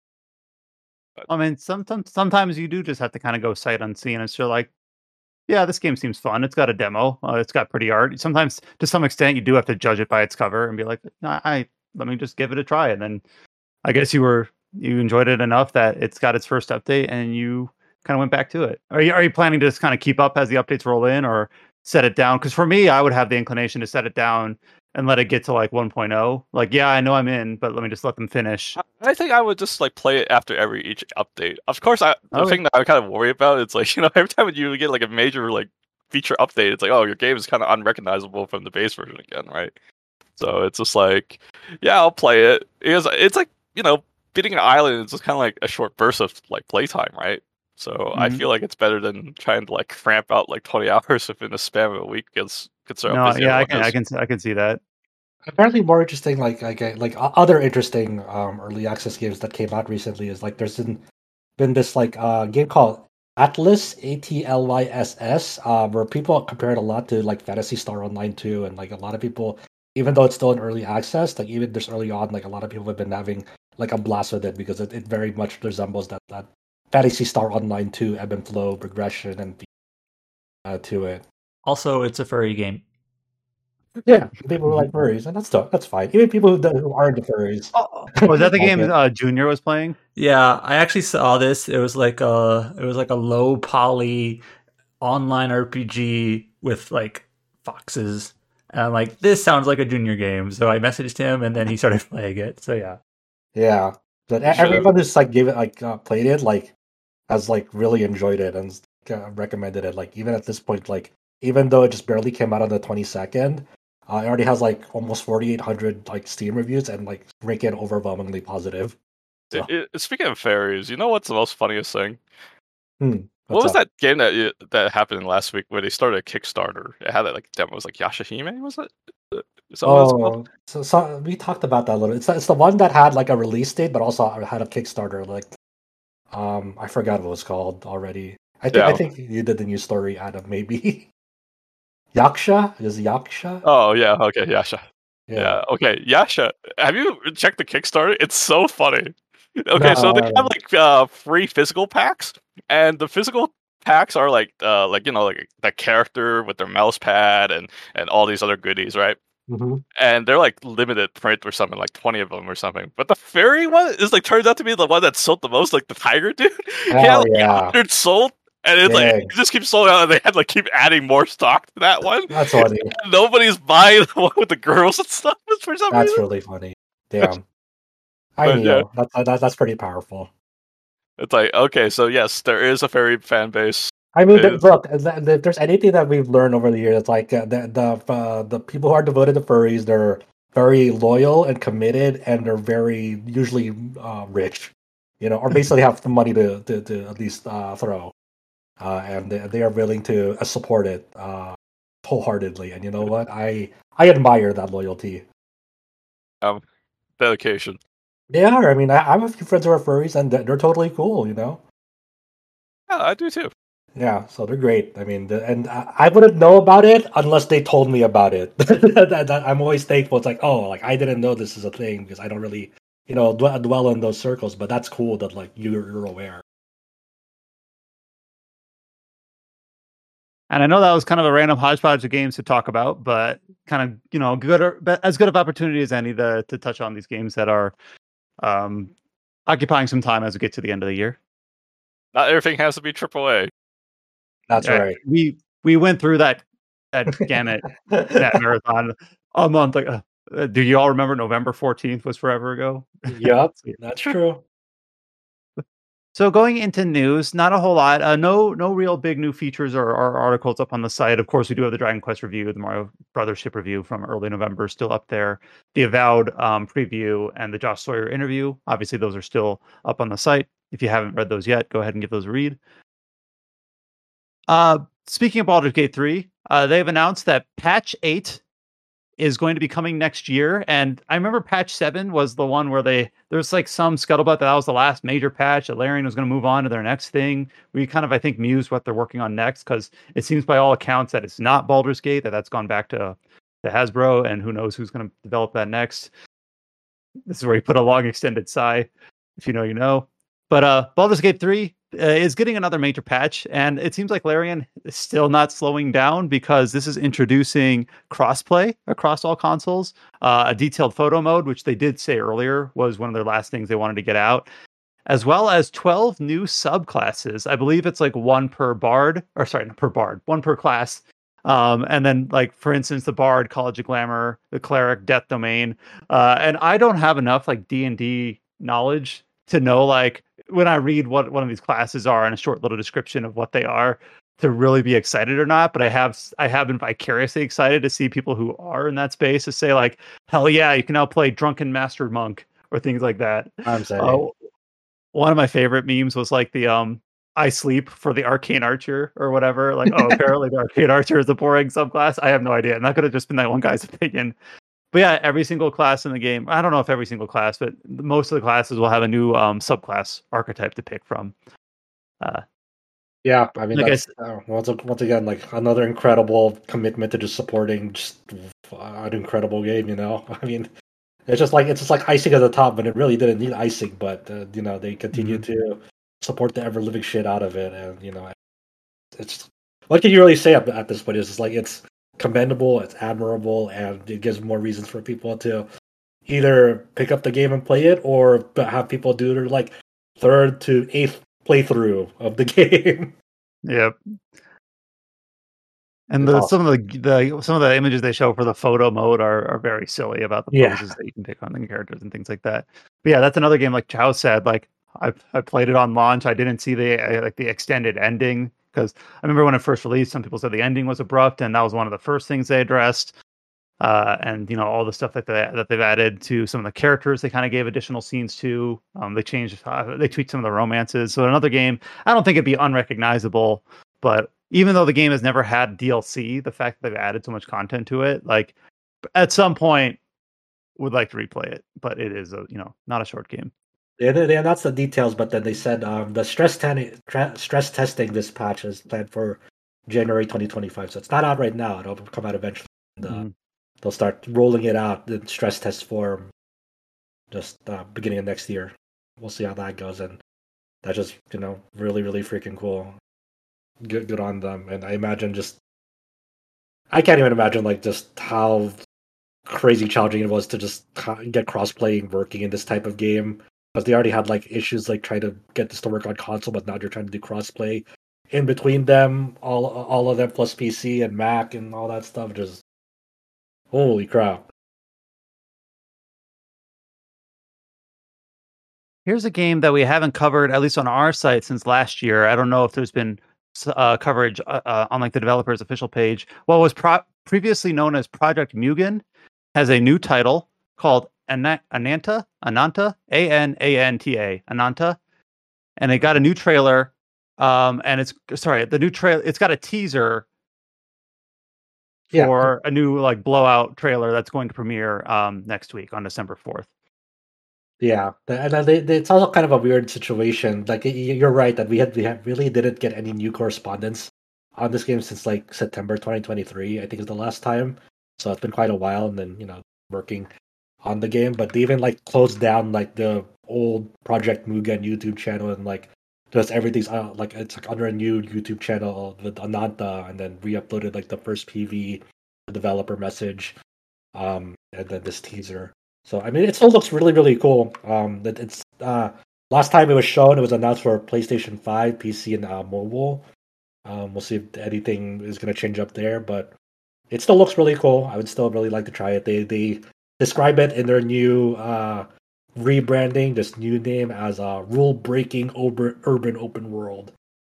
But, I mean, sometimes you do just have to kind of go sight unseen. It's just like, yeah, this game seems fun. It's got a demo. It's got pretty art. Sometimes, to some extent, you do have to judge it by its cover and be like, let me just give it a try. And then I guess you enjoyed it enough that it's got its first update and you kind of went back to it. Are you planning to just kind of keep up as the updates roll in or set it down? Because for me, I would have the inclination to set it down and let it get to like 1.0. Like, yeah, I know I'm in, but let me just let them finish. I think I would just like play it after each update. Of course, the thing that I kind of worry about is like, every time you get like a major like feature update, it's like, oh, your game is kind of unrecognizable from the base version again, right? So it's just like, yeah, I'll play it. It's like, beating an island is just kind of like a short burst of like playtime, right? So I feel like it's better than trying to like cramp out like 20 hours within the span of a week. I can see that. Apparently, more interesting, like other interesting early access games that came out recently is like there's been this like game called Atlas, ATLYSS, where people compared a lot to like Phantasy Star Online 2, and like a lot of people, even though it's still in early access, like even this early on, like a lot of people have been having like a blast with it because it very much resembles that Phantasy Star Online 2 ebb and flow progression and to it. Also, it's a furry game. Yeah, people who like furries, and that's fine. Even people who aren't furries. Was that the game Junior was playing? Yeah, I actually saw this. It was like a low poly online RPG with like foxes. And I'm like, this sounds like a Junior game. So I messaged him, and then he started playing it. So yeah. But everyone who's like gave it like played it like has like really enjoyed it and recommended it. Like even at this point, like even though it just barely came out on the 22nd, it already has like almost 4,800 like Steam reviews and like ranking overwhelmingly positive. So. Speaking of fairies, you know what's the most funniest thing? What was that game that happened last week where they started a Kickstarter? It had like demos like Yashahime, was it? So we talked about that a little. It's the one that had like a release date, but also had a Kickstarter. Like, I forgot what it was called already. I think you did the news story, Adam. Maybe Yaksha is Yaksha. Oh yeah, okay, Yasha. Yeah, okay, Yasha. Have you checked the Kickstarter? It's so funny. Okay, so they have like free physical packs, and the physical packs are like the character with their mouse pad and all these other goodies, right? and they're like limited print or something, like 20 of them or something. But the fairy one is like turns out to be the one that sold the most, like the tiger dude. He had like 100 sold, and it's like it just keeps sold out, and they had like keep adding more stock to that one. That's funny. And nobody's buying the one with the girls and stuff for some reason. That's really funny. Damn. I know. Yeah. That's pretty powerful. It's like, okay, so yes, there is a fairy fan base. I mean, look, if there's anything that we've learned over the years, it's like the people who are devoted to furries, they're very loyal and committed, and they're very usually rich, or basically have the money to at least throw, and they are willing to support it wholeheartedly. And you know what? I admire that loyalty. Dedication. They are. I mean, I have a few friends who are furries, and they're totally cool. Yeah, I do too. Yeah, so they're great. I mean, and I wouldn't know about it unless they told me about it. I'm always thankful. It's like, oh, like I didn't know this is a thing because I don't really, dwell in those circles. But that's cool that like you're aware. And I know that was kind of a random hodgepodge of games to talk about, but kind of, as good of opportunity as any to touch on these games that are occupying some time as we get to the end of the year. Not everything has to be AAA. That's right. We went through that gamut, that marathon a month ago. Do you all remember November 14th was forever ago? Yep, that's true. So going into news, not a whole lot. No real big new features or articles up on the site. Of course, we do have the Dragon Quest review, the Mario Brothers ship review from early November still up there. The Avowed preview and the Josh Sawyer interview. Obviously, those are still up on the site. If you haven't read those yet, go ahead and give those a read. Speaking of Baldur's Gate 3, they've announced that patch 8 is going to be coming next year. And I remember patch 7 was the one where there's like some scuttlebutt that was the last major patch, that Larian was going to move on to their next thing. We kind of, I think, mused what they're working on next, because it seems by all accounts that it's not Baldur's Gate, that's gone back to Hasbro, and who knows who's going to develop that next. This is where you put a long extended sigh. If you know, you know. But Baldur's Gate 3 is getting another major patch, and it seems like Larian is still not slowing down, because this is introducing crossplay across all consoles, a detailed photo mode, which they did say earlier was one of their last things they wanted to get out, as well as 12 new subclasses. I believe it's like one per bard, or sorry, not per bard, one per class. And then, like, for instance, the Bard, College of Glamour, the Cleric, Death Domain. And I don't have enough like D&D knowledge to know, like, when I read what one of these classes are and a short little description of what they are, to really be excited or not. But I have been vicariously excited to see people who are in that space to say, like, hell yeah, you can now play Drunken Master Monk or things like that. I'm saying. One of my favorite memes was like the I sleep for the Arcane Archer or whatever. Like, oh, apparently the Arcane Archer is a boring subclass. I have no idea. And that could have just been that one guy's opinion. But yeah, every single class in the game, I don't know if every single class, but most of the classes will have a new subclass archetype to pick from. Yeah, I mean, that's, once again, like, another incredible commitment to just supporting just an incredible game, I mean, it's just like icing at the top, but it really didn't need icing, but, they continue to support the ever-living shit out of it, and, it's, what can you really say at this point? It's like, it's commendable, it's admirable, and it gives more reasons for people to either pick up the game and play it, or have people do their, like, 3rd to 8th playthrough of the game. Yep. And some of the images they show for the photo mode are very silly about the poses that you can pick on the characters and things like that. But yeah, that's another game, like Chow said, like, I played it on launch. I didn't see the extended ending, because I remember when it first released, some people said the ending was abrupt, and that was one of the first things they addressed. And all the stuff that they've added to some of the characters, they kind of gave additional scenes to. They changed, they tweaked some of the romances. So another game, I don't think it'd be unrecognizable, but even though the game has never had DLC, the fact that they've added so much content to it, like, at some point, would like to replay it. But it is not a short game. Yeah, they announced the details, but then they said the stress testing this patch is planned for January 2025. So it's not out right now. It'll come out eventually. They'll start rolling it out in stress test form just beginning of next year. We'll see how that goes, and that's just really, really freaking cool. Good on them. And I imagine I can't even imagine, like, just how crazy challenging it was to just get cross-playing working in this type of game, because they already had like issues like trying to get this to work on console, but now you're trying to do cross-play in between them, all of them plus PC and Mac and all that stuff. Just holy crap. Here's a game that we haven't covered, at least on our site, since last year. I don't know if there's been coverage on like the developer's official page. What was previously known as Project Mugen has a new title called Ananta, Ananta, Ananta, and it got a new trailer. And it's got a teaser for a new like blowout trailer that's going to premiere next week on December 4th. Yeah, and it's also kind of a weird situation. Like you're right that we really didn't get any new correspondence on this game since like September 2023. I think is the last time. So it's been quite a while, and then working on the game. But they even like closed down like the old Project Mugen YouTube channel, and like just everything's like it's like under a new YouTube channel with Ananta, and then re-uploaded like the first PV, the developer message, and then this teaser. So I mean, it still looks really, really cool. It's last time it was shown, it was announced for PlayStation 5, PC, and mobile. We'll see if anything is going to change up there, but it still looks really cool. I would still really like to try it. They describe it in their new rebranding, this new name as a rule-breaking urban open world.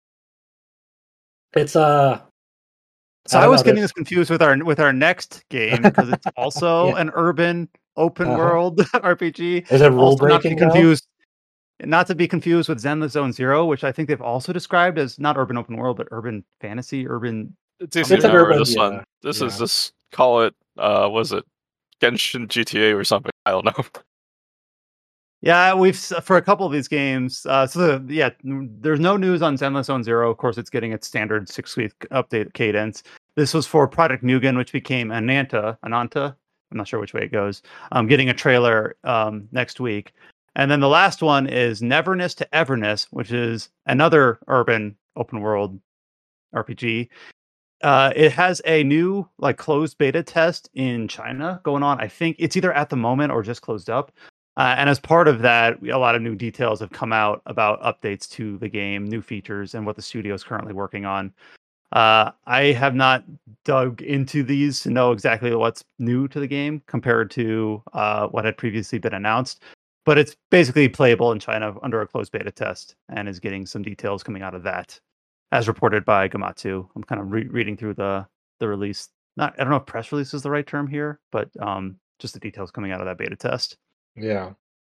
It's So I was getting this confused with our next game because it's also an urban open world RPG. Is it rule breaking? Not to be confused with Zenless Zone Zero, which I think they've also described as not urban open world, but urban fantasy, urban. It's easy to remember this one. This is just call it. Was it Genshin GTA or something? I don't know. Yeah, we've for a couple of these games. There's no news on Zenless Zone Zero. Of course, it's getting its standard 6-week update cadence. This was for Project Mugen, which became Ananta. I'm not sure which way it goes. Getting a trailer next week. And then the last one is Neverness to Everness, which is another urban open world RPG. It has a new like closed beta test in China going on. I think it's either at the moment or just closed up. And as part of that, a lot of new details have come out about updates to the game, new features, and what the studio is currently working on. I have not dug into these to know exactly what's new to the game compared to what had previously been announced. But it's basically playable in China under a closed beta test and is getting some details coming out of that, as reported by Gematsu. I'm kind of reading through the release. I don't know if press release is the right term here, but just the details coming out of that beta test. Yeah.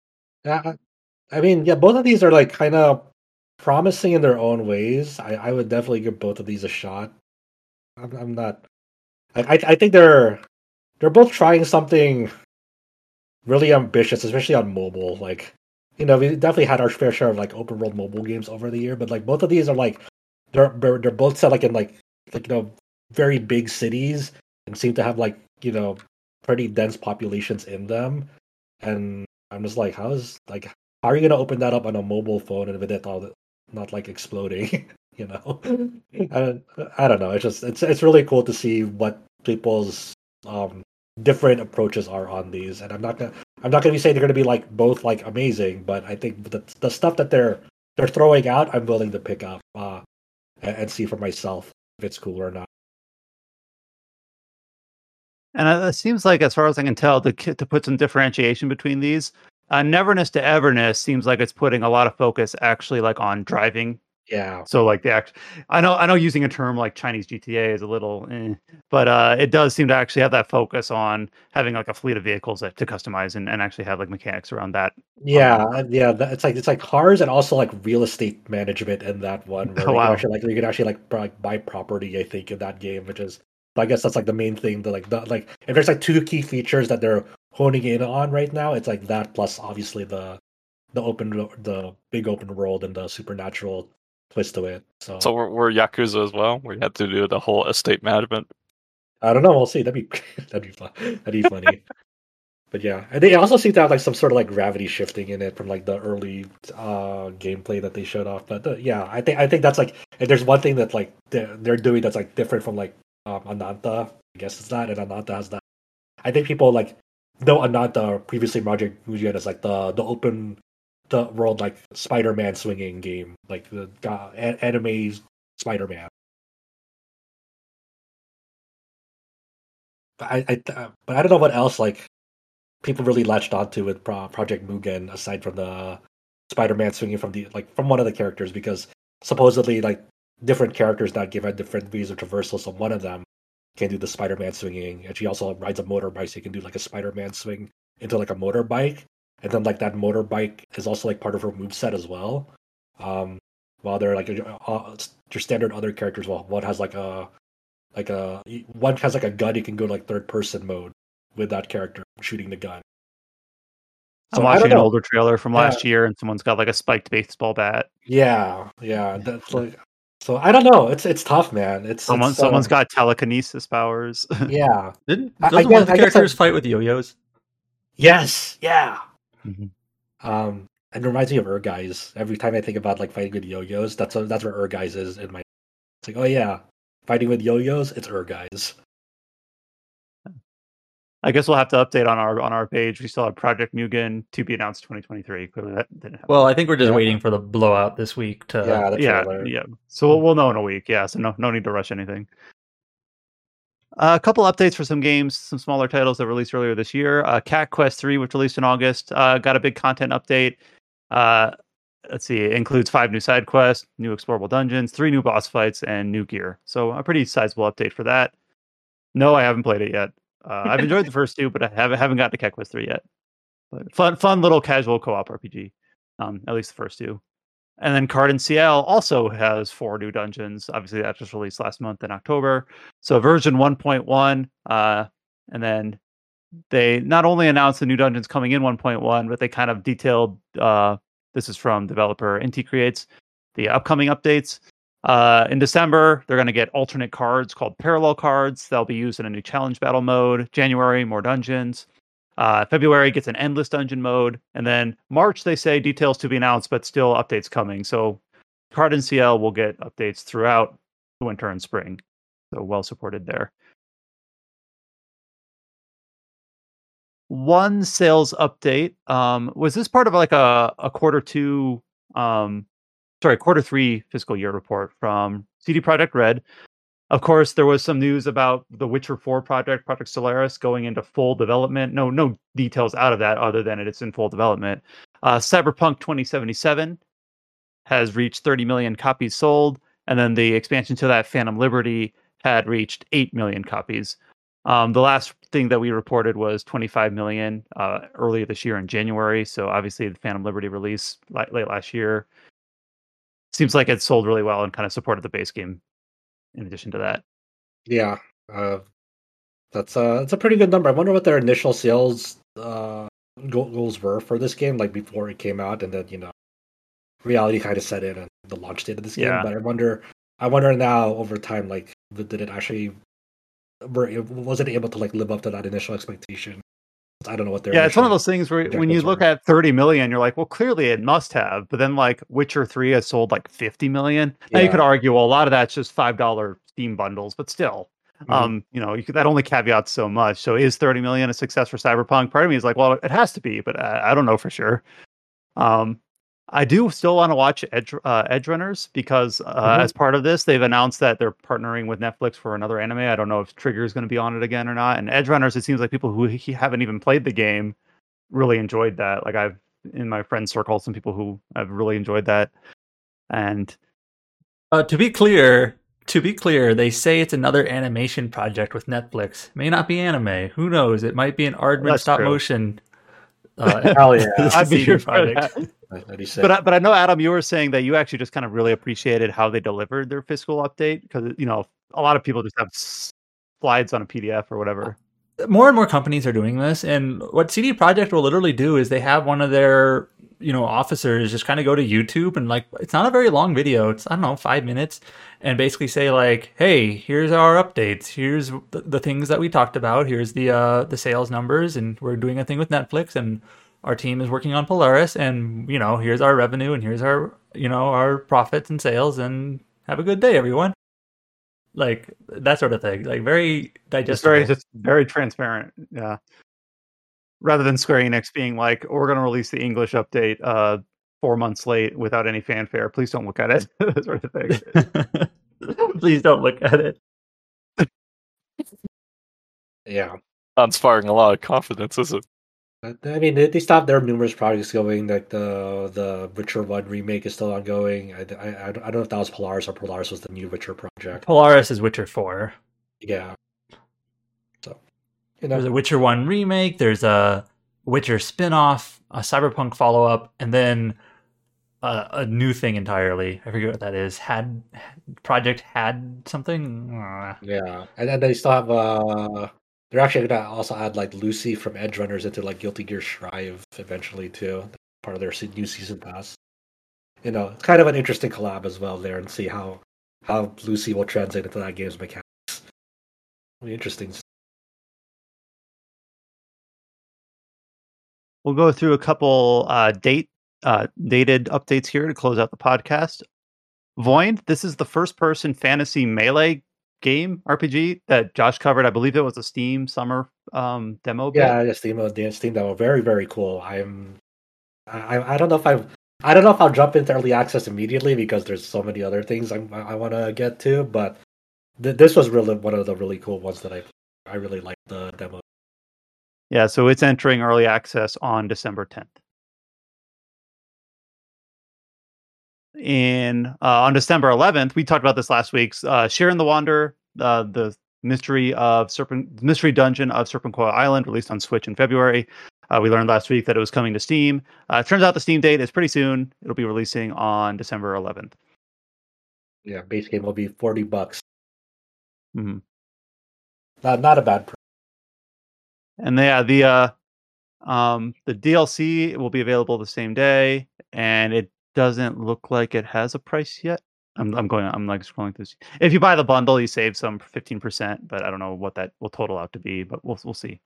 I mean, both of these are like kind of promising in their own ways. I would definitely give both of these a shot. I'm not. I think they're both trying something really ambitious, especially on mobile. Like, we definitely had our fair share of like open world mobile games over the year, but like both of these are like they're both set like in like very big cities and seem to have like pretty dense populations in them. And I'm just like, how are you gonna open that up on a mobile phone and with it all not like exploding? I don't know. It's really cool to see what people's different approaches are on these. And I'm not gonna be saying they're gonna be like both like amazing, but I think the stuff that they're throwing out, I'm willing to pick up and see for myself if it's cool or not. And it seems like, as far as I can tell, to put some differentiation between these, Neverness to Everness seems like it's putting a lot of focus actually like on driving. Yeah. So like I know using a term like Chinese GTA is a little, but it does seem to actually have that focus on having like a fleet of vehicles to customize and actually have like mechanics around that. Yeah, it's like cars and also like real estate management in that one. Where you can actually buy property. I think in that game, which is. I guess that's like the main thing. If there's like two key features that they're honing in on right now, it's like that plus obviously the big open world and the supernatural twist to it. So we're Yakuza as well. We had to do the whole estate management. I don't know. We'll see. That'd be fun. That'd be funny. But yeah, and they also seem to have like some sort of like gravity shifting in it from like the early gameplay that they showed off. But I think that's like if there's one thing that like they're doing that's like different from like Ananta, I guess it's that, and Ananta has that. I think people like not the previously Project Mugen as like the open the world like Spider-Man swinging game, like the anime Spider-Man. But I don't know what else like people really latched onto with Project Mugen aside from the Spider-Man swinging from one of the characters, because supposedly like different characters now give out different ways of traversal. So one of them can do the Spider-Man swinging, and she also rides a motorbike, so you can do like a Spider-Man swing into like a motorbike, and then like that motorbike is also like part of her moveset as well. While they're like your standard other characters, well, one has one has like a gun, you can go to like third person mode with that character shooting the gun. I'm watching an older trailer from last year, and someone's got like a spiked baseball bat. Yeah, that's like. So I don't know. It's tough, man. Someone's got telekinesis powers. Yeah. Doesn't one of the characters fight with yo-yos? Yes. Yeah. Mm-hmm. It reminds me of Urguys. Every time I think about like fighting with yo-yos, that's where Urguys is in my. It's like, oh yeah, fighting with yo-yos, it's Urguys. I guess we'll have to update on our page. We still have Project Mugen to be announced 2023. Clearly, that didn't happen. Well, I think we're just waiting for the blowout this week to. Yeah. So we'll know in a week. Yeah, so no need to rush anything. A couple updates for some games, some smaller titles that released earlier this year. Cat Quest 3, which released in August, got a big content update. Let's see, it includes 5 new side quests, new explorable dungeons, 3 new boss fights, and new gear. So a pretty sizable update for that. No, I haven't played it yet. I've enjoyed the first 2, but I haven't gotten to Cat Quest 3 yet. But fun little casual co-op RPG. At least the first 2. And then Cardin CL also has 4 new dungeons. Obviously, that just released last month in October. So version 1.1, and then they not only announced the new dungeons coming in 1.1, but they kind of detailed, this is from developer Inti Creates, the upcoming updates. In December, they're going to get alternate cards called parallel cards. They'll be used in a new challenge battle mode. January, more dungeons. February gets an endless dungeon mode. And then March, they say details to be announced, but still updates coming. So Cardin CL will get updates throughout the winter and spring. So well supported there. One sales update. Was this part of like a quarter 3 fiscal year report from CD Projekt Red? Of course, there was some news about the Witcher 4 Project Stellaris, going into full development. No details out of that other than it's in full development. Cyberpunk 2077 has reached 30 million copies sold, and then the expansion to that, Phantom Liberty, had reached 8 million copies. The last thing that we reported was 25 million earlier this year in January. So obviously the Phantom Liberty release late last year seems like it sold really well and kind of supported the base game in addition to that. Yeah. That's a pretty good number. I wonder what their initial sales goals were for this game, like before it came out, and then reality kind of set in and the launch date of this game. But I wonder now over time, like, did it actually was it able to like live up to that initial expectation? I don't know what they're. Yeah, it's one of those things where when you look at 30 million, you're like, well, clearly it must have. But then like Witcher 3 has sold like 50 million. Now you could argue, well, a lot of that's just $5 Steam bundles, but still, that only caveats so much. So is 30 million a success for Cyberpunk? Part of me is like, well, it has to be, but I don't know for sure. I do still want to watch Edge Runners because as part of this, they've announced that they're partnering with Netflix for another anime. I don't know if Trigger is going to be on it again or not. And Edge Runners, it seems like people who haven't even played the game really enjoyed that. Like I've in my friend circle some people who have really enjoyed that. And to be clear, they say it's another animation project with Netflix. It may not be anime. Who knows? It might be an Aardman stop motion. Hell yeah! I'd be here for that. But I know, Adam, you were saying that you actually just kind of really appreciated how they delivered their fiscal update because a lot of people just have slides on a PDF or whatever. More and more companies are doing this, and what CD Projekt will literally do is they have one of their officers just kind of go to YouTube and like it's not a very long video. It's 5 minutes, and basically say like, hey, here's our updates. Here's the things that we talked about. Here's the sales numbers, and we're doing a thing with Netflix, and our team is working on Polaris, and here's our revenue, and here's our our profits and sales, and have a good day, everyone. like that sort of thing. Like very digestible. It's very transparent. Yeah. Rather than Square Enix being like, oh, we're going to release the English update 4 months late without any fanfare. Please don't look at it. That sort of thing. Please don't look at it. Yeah. Not inspiring a lot of confidence, is it? I mean, they stopped their numerous projects going. Like the Witcher 1 remake is still ongoing. I don't know if that was Polaris or Polaris was the new Witcher project. Polaris is Witcher 4. Yeah. So, there's a Witcher 1 remake. There's a Witcher spin-off, a Cyberpunk follow-up, and then a new thing entirely. I forget what that is. Project had something. Yeah, and then they still have they're actually gonna also add like Lucy from Edge Runners into like Guilty Gear Strive eventually too, part of their new season pass. It's kind of an interesting collab as well there, and see how Lucy will translate into that game's mechanics. Really interesting. We'll go through a couple dated updates here to close out the podcast. Void, this is the first-person fantasy melee game RPG that Josh covered. I believe it was a Steam summer demo. Yeah, Steam demo. Very, very cool. I don't know if I'll jump into early access immediately because there's so many other things I want to get to. But this was really one of the really cool ones that I really liked the demo. Yeah, so it's entering early access on December 10th. On December 11th, we talked about this last week. Sharon the Wanderer, the mystery dungeon of Serpent Coil Island, released on Switch in February. We learned last week that it was coming to Steam. It turns out the Steam date is pretty soon. It'll be releasing on December 11th. Yeah, base game will be $40. Mm-hmm. Not a bad price. And the DLC will be available the same day, and it doesn't look like it has a price yet. I'm like scrolling through. If you buy the bundle, you save some 15%, but I don't know what that will total out to be, but we'll see.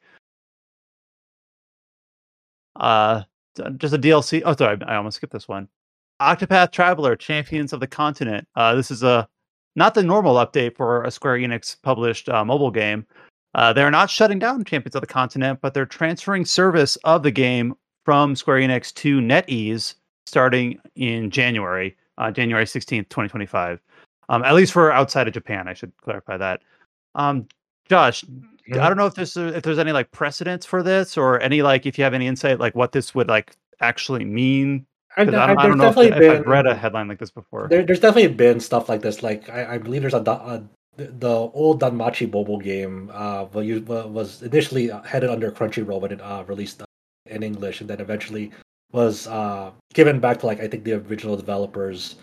Just a DLC. Oh, sorry, I almost skipped this one. Octopath Traveler: Champions of the Continent. This is not the normal update for a Square Enix published mobile game. They're not shutting down Champions of the Continent, but they're transferring service of the game from Square Enix to NetEase starting in January 16th, 2025. At least for outside of Japan, I should clarify that. Josh, I don't know if there's any like precedents for this, or any like if you have any insight like what this would like actually mean. I don't know if I've read a headline like this before. There's definitely been stuff like this. Like I believe there's the old Danmachi mobile game was initially headed under Crunchyroll when it released in English, and then eventually was given back to like I think the original developers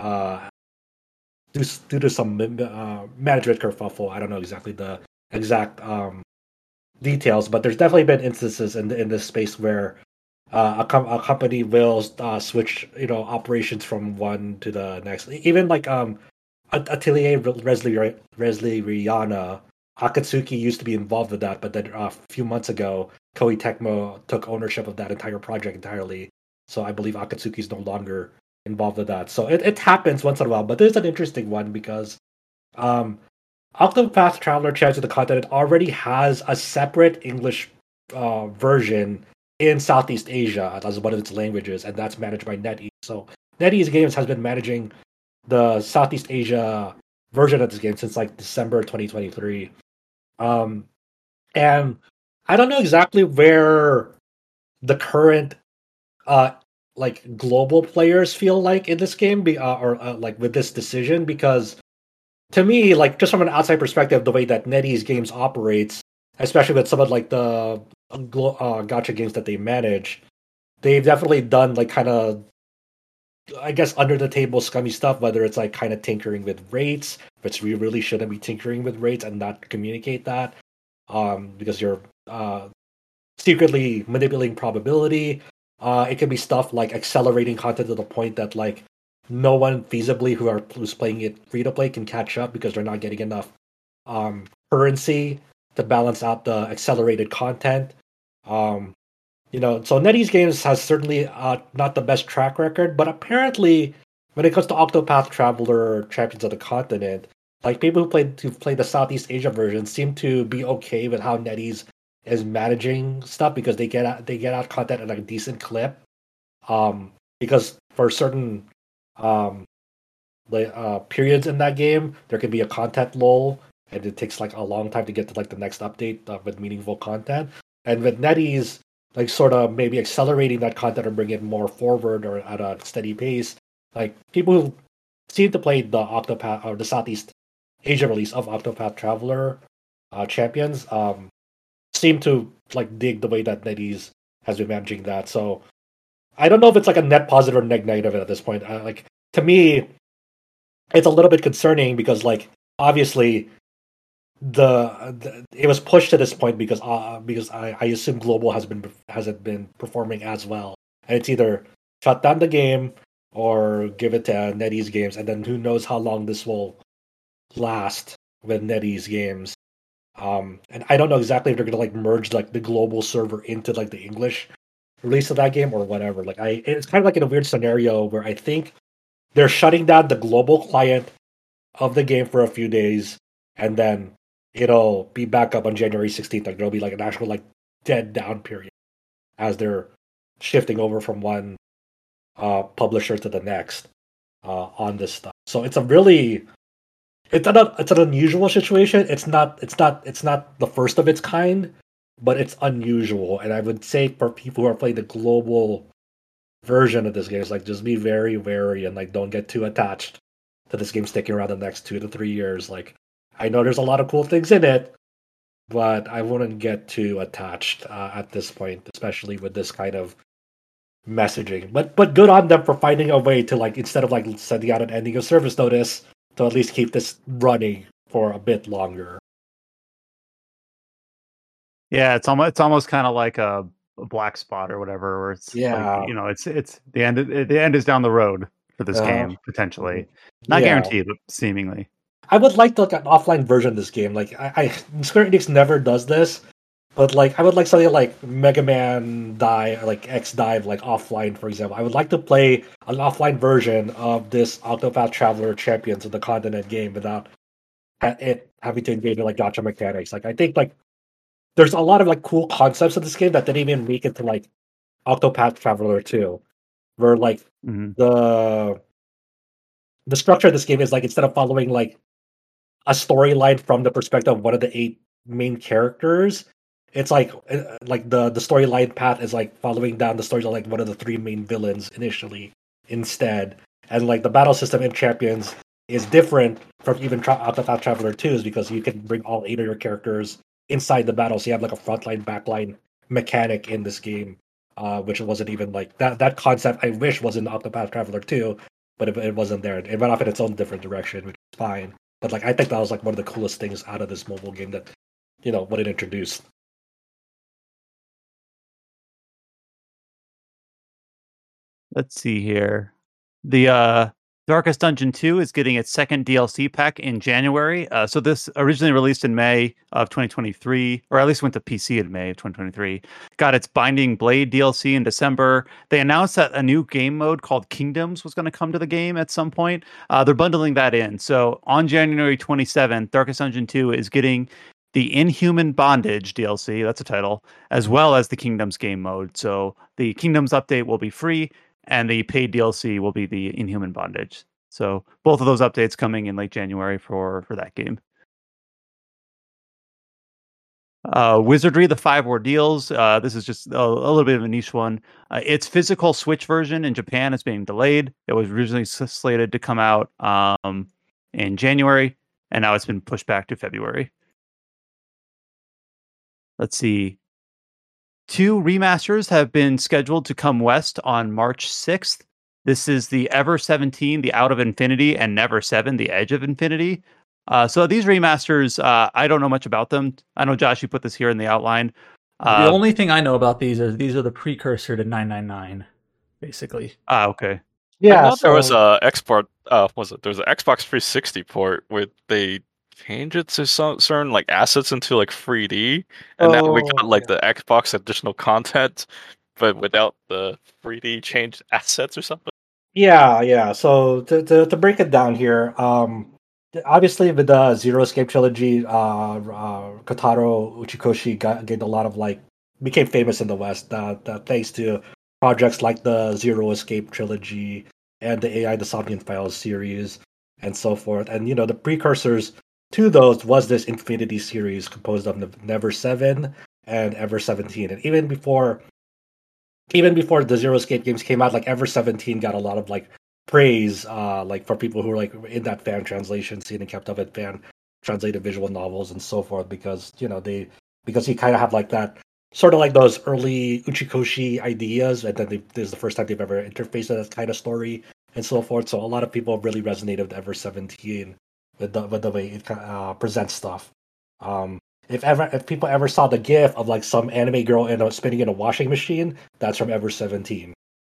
due to some management kerfuffle. I don't know exactly the exact details, but there's definitely been instances in this space where a company will switch operations from one to the next. Even like Atelier Resley-Rihanna, Akatsuki used to be involved with that, but then a few months ago, Koei Tecmo took ownership of that entire project entirely. So I believe Akatsuki is no longer involved with that. So it happens once in a while, but this is an interesting one because Octopath Traveler: Champions of the Continent already has a separate English version in Southeast Asia as one of its languages, and that's managed by NetEase. So NetEase Games has been managing the Southeast Asia version of this game since like December 2023. And I don't know exactly where the current like global players feel like in this game or like with this decision, because to me, like just from an outside perspective, the way that NetEase Games operates, especially with some of like the gacha games that they manage, they've definitely done like kind of, I guess, under the table scummy stuff, whether it's like kind of tinkering with rates, which we really shouldn't be tinkering with rates and not communicate that, because you're secretly manipulating probability. It can be stuff like accelerating content to the point that like no one feasibly who's playing it free to play can catch up because they're not getting enough currency to balance out the accelerated content. So NetEase Games has certainly not the best track record, but apparently when it comes to Octopath Traveler: Champions of the Continent, like people who play the Southeast Asia version seem to be okay with how NetEase is managing stuff because they get out content at a decent clip. Because for certain periods in that game, there can be a content lull, and it takes like a long time to get to like the next update with meaningful content. And with NetEase, like sort of maybe accelerating that content or bring it more forward or at a steady pace, like people who seem to play the Octopath or the Southeast Asia release of Octopath Traveler Champions seem to like dig the way that NetEase has been managing that. So I don't know if it's like a net positive or net negative at this point. Like to me, it's a little bit concerning because like obviously it was pushed to this point because I assume Global hasn't been performing as well, and it's either shut down the game or give it to NetEase Games, and then who knows how long this will last with NetEase Games. And I don't know exactly if they're gonna like merge like the global server into like the English release of that game or whatever. Like it's kind of like in a weird scenario where I think they're shutting down the global client of the game for a few days, and then it'll be back up on January 16th. Like there'll be like an actual like dead down period as they're shifting over from one publisher to the next on this stuff. So it's it's an unusual situation. It's not the first of its kind, but it's unusual. And I would say for people who are playing the global version of this game, it's like just be very wary and like don't get too attached to this game sticking around the next 2 to 3 years. Like I know there's a lot of cool things in it, but I wouldn't get too attached at this point, especially with this kind of messaging. But good on them for finding a way to like instead of like sending out an ending of service notice to at least keep this running for a bit longer. Yeah, it's almost kind of like a black spot or whatever, where it's like, it's the end. The end is down the road for this game potentially, not guaranteed, but seemingly. I would like an offline version of this game. Like Square Enix never does this, but like I would like something like Mega Man Dive, like X Dive, like offline, for example. I would like to play an offline version of this Octopath Traveler Champions of the Continent game without it having to engage in like gacha mechanics. Like I think like there's a lot of like cool concepts of this game that didn't even make it to like Octopath Traveler 2, where like the structure of this game is like instead of following like a storyline from the perspective of one of the 8 main characters, it's like the storyline path is like following down the stories of like one of the 3 main villains initially instead. And like the battle system in Champions is different from even Octopath Traveler 2's because you can bring all 8 of your characters inside the battle, so you have like a frontline backline mechanic in this game, which wasn't even like that concept I wish was in Octopath Traveler 2, but it wasn't there. It went off in its own different direction, which is fine. But like I think that was like one of the coolest things out of this mobile game that what it introduced. Let's see here. The Darkest Dungeon 2 is getting its second DLC pack in January. So this originally released in May of 2023, or at least went to PC in May of 2023. Got its Binding Blade DLC in December. They announced that a new game mode called Kingdoms was going to come to the game at some point. They're bundling that in. So on January 27th, Darkest Dungeon 2 is getting the Inhuman Bondage DLC, that's a title, as well as the Kingdoms game mode. So the Kingdoms update will be free, and the paid DLC will be the Inhuman Bondage. So both of those updates coming in late January for that game. Wizardry, the 5 Ordeals. This is just a little bit of a niche one. Its physical Switch version in Japan is being delayed. It was originally slated to come out in January, and now it's been pushed back to February. Let's see. 2 remasters have been scheduled to come west on March 6th. This is the Ever 17, the Out of Infinity, and Never 7, the Edge of Infinity. So these remasters, I don't know much about them. I know, Josh, you put this here in the outline. The only thing I know about these are the precursor to 999, basically. Okay. Yeah, I thought there was a export. There's an Xbox 360 port where they change it to certain like assets into like 3D, and now we got like the Xbox additional content, but without the 3D changed assets or something. Yeah. So to break it down here, obviously with the Zero Escape trilogy, Kotaro Uchikoshi gained a lot of became famous in the West thanks to projects like the Zero Escape trilogy and the AI the Somnium Files series and so forth. And the precursors to those was this Infinity series composed of Never 7 and Ever 17. And even before the Zero Escape games came out, Ever 17 got a lot of praise for people who were in that fan translation scene and kept up with fan translated visual novels and so forth, because because you kind of have that sort of those early Uchikoshi ideas, and then this is the first time they've ever interfaced with that kind of story and so forth. So a lot of people really resonated with Ever 17 with the way it presents stuff. If people ever saw the GIF of some anime girl spinning in a washing machine, that's from Ever 17.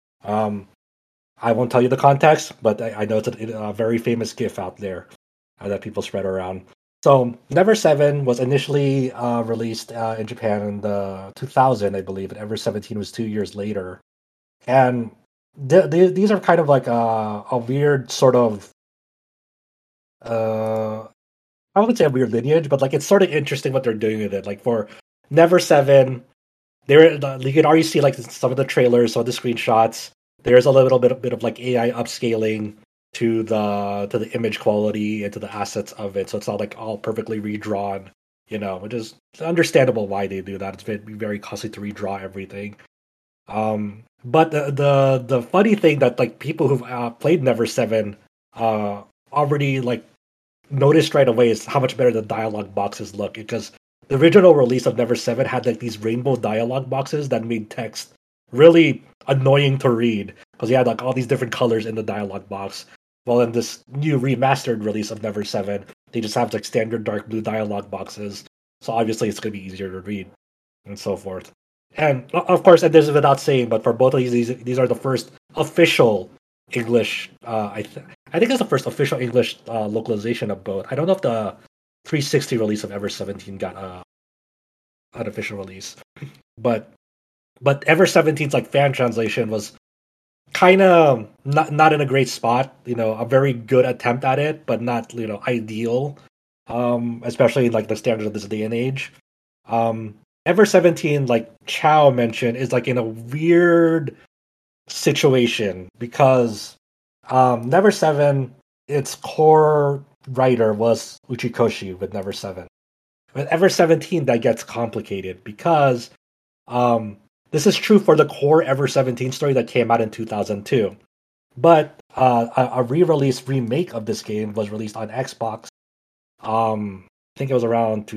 I won't tell you the context, but I know it's a very famous GIF out there that people spread around. So Never 7 was initially released in Japan in the 2000, I believe, and Ever 17 was 2 years later. And these are kind of a weird sort of, I wouldn't say a weird lineage, but it's sort of interesting what they're doing with it. For Never 7, you can already see some of the trailers, some of the screenshots. There's a little bit of AI upscaling to the image quality and to the assets of it, so it's not all perfectly redrawn, which is understandable why they do that. It's very, very costly to redraw everything. But the funny thing that people who've played Never 7 already noticed right away is how much better the dialogue boxes look, because the original release of Never 7 had these rainbow dialogue boxes that made text really annoying to read, because you had all these different colors in the dialogue box. Well, in this new remastered release of Never 7, they just have standard dark blue dialogue boxes, so obviously it's going to be easier to read and so forth. And of course, and this is without saying, but for both of these are the first official English. I think it's the first official English localization of both. I don't know if the 360 release of Ever 17 got an official release, but Ever 17's fan translation was kind of not in a great spot. A very good attempt at it, but not ideal. Especially in the standards of this day and age. Ever 17, Chow mentioned, is in a weird situation, because Never 7, its core writer was Uchikoshi with Never 7. With Ever 17, that gets complicated, because this is true for the core Ever 17 story that came out in 2002. But a re-release remake of this game was released on Xbox. I think it was around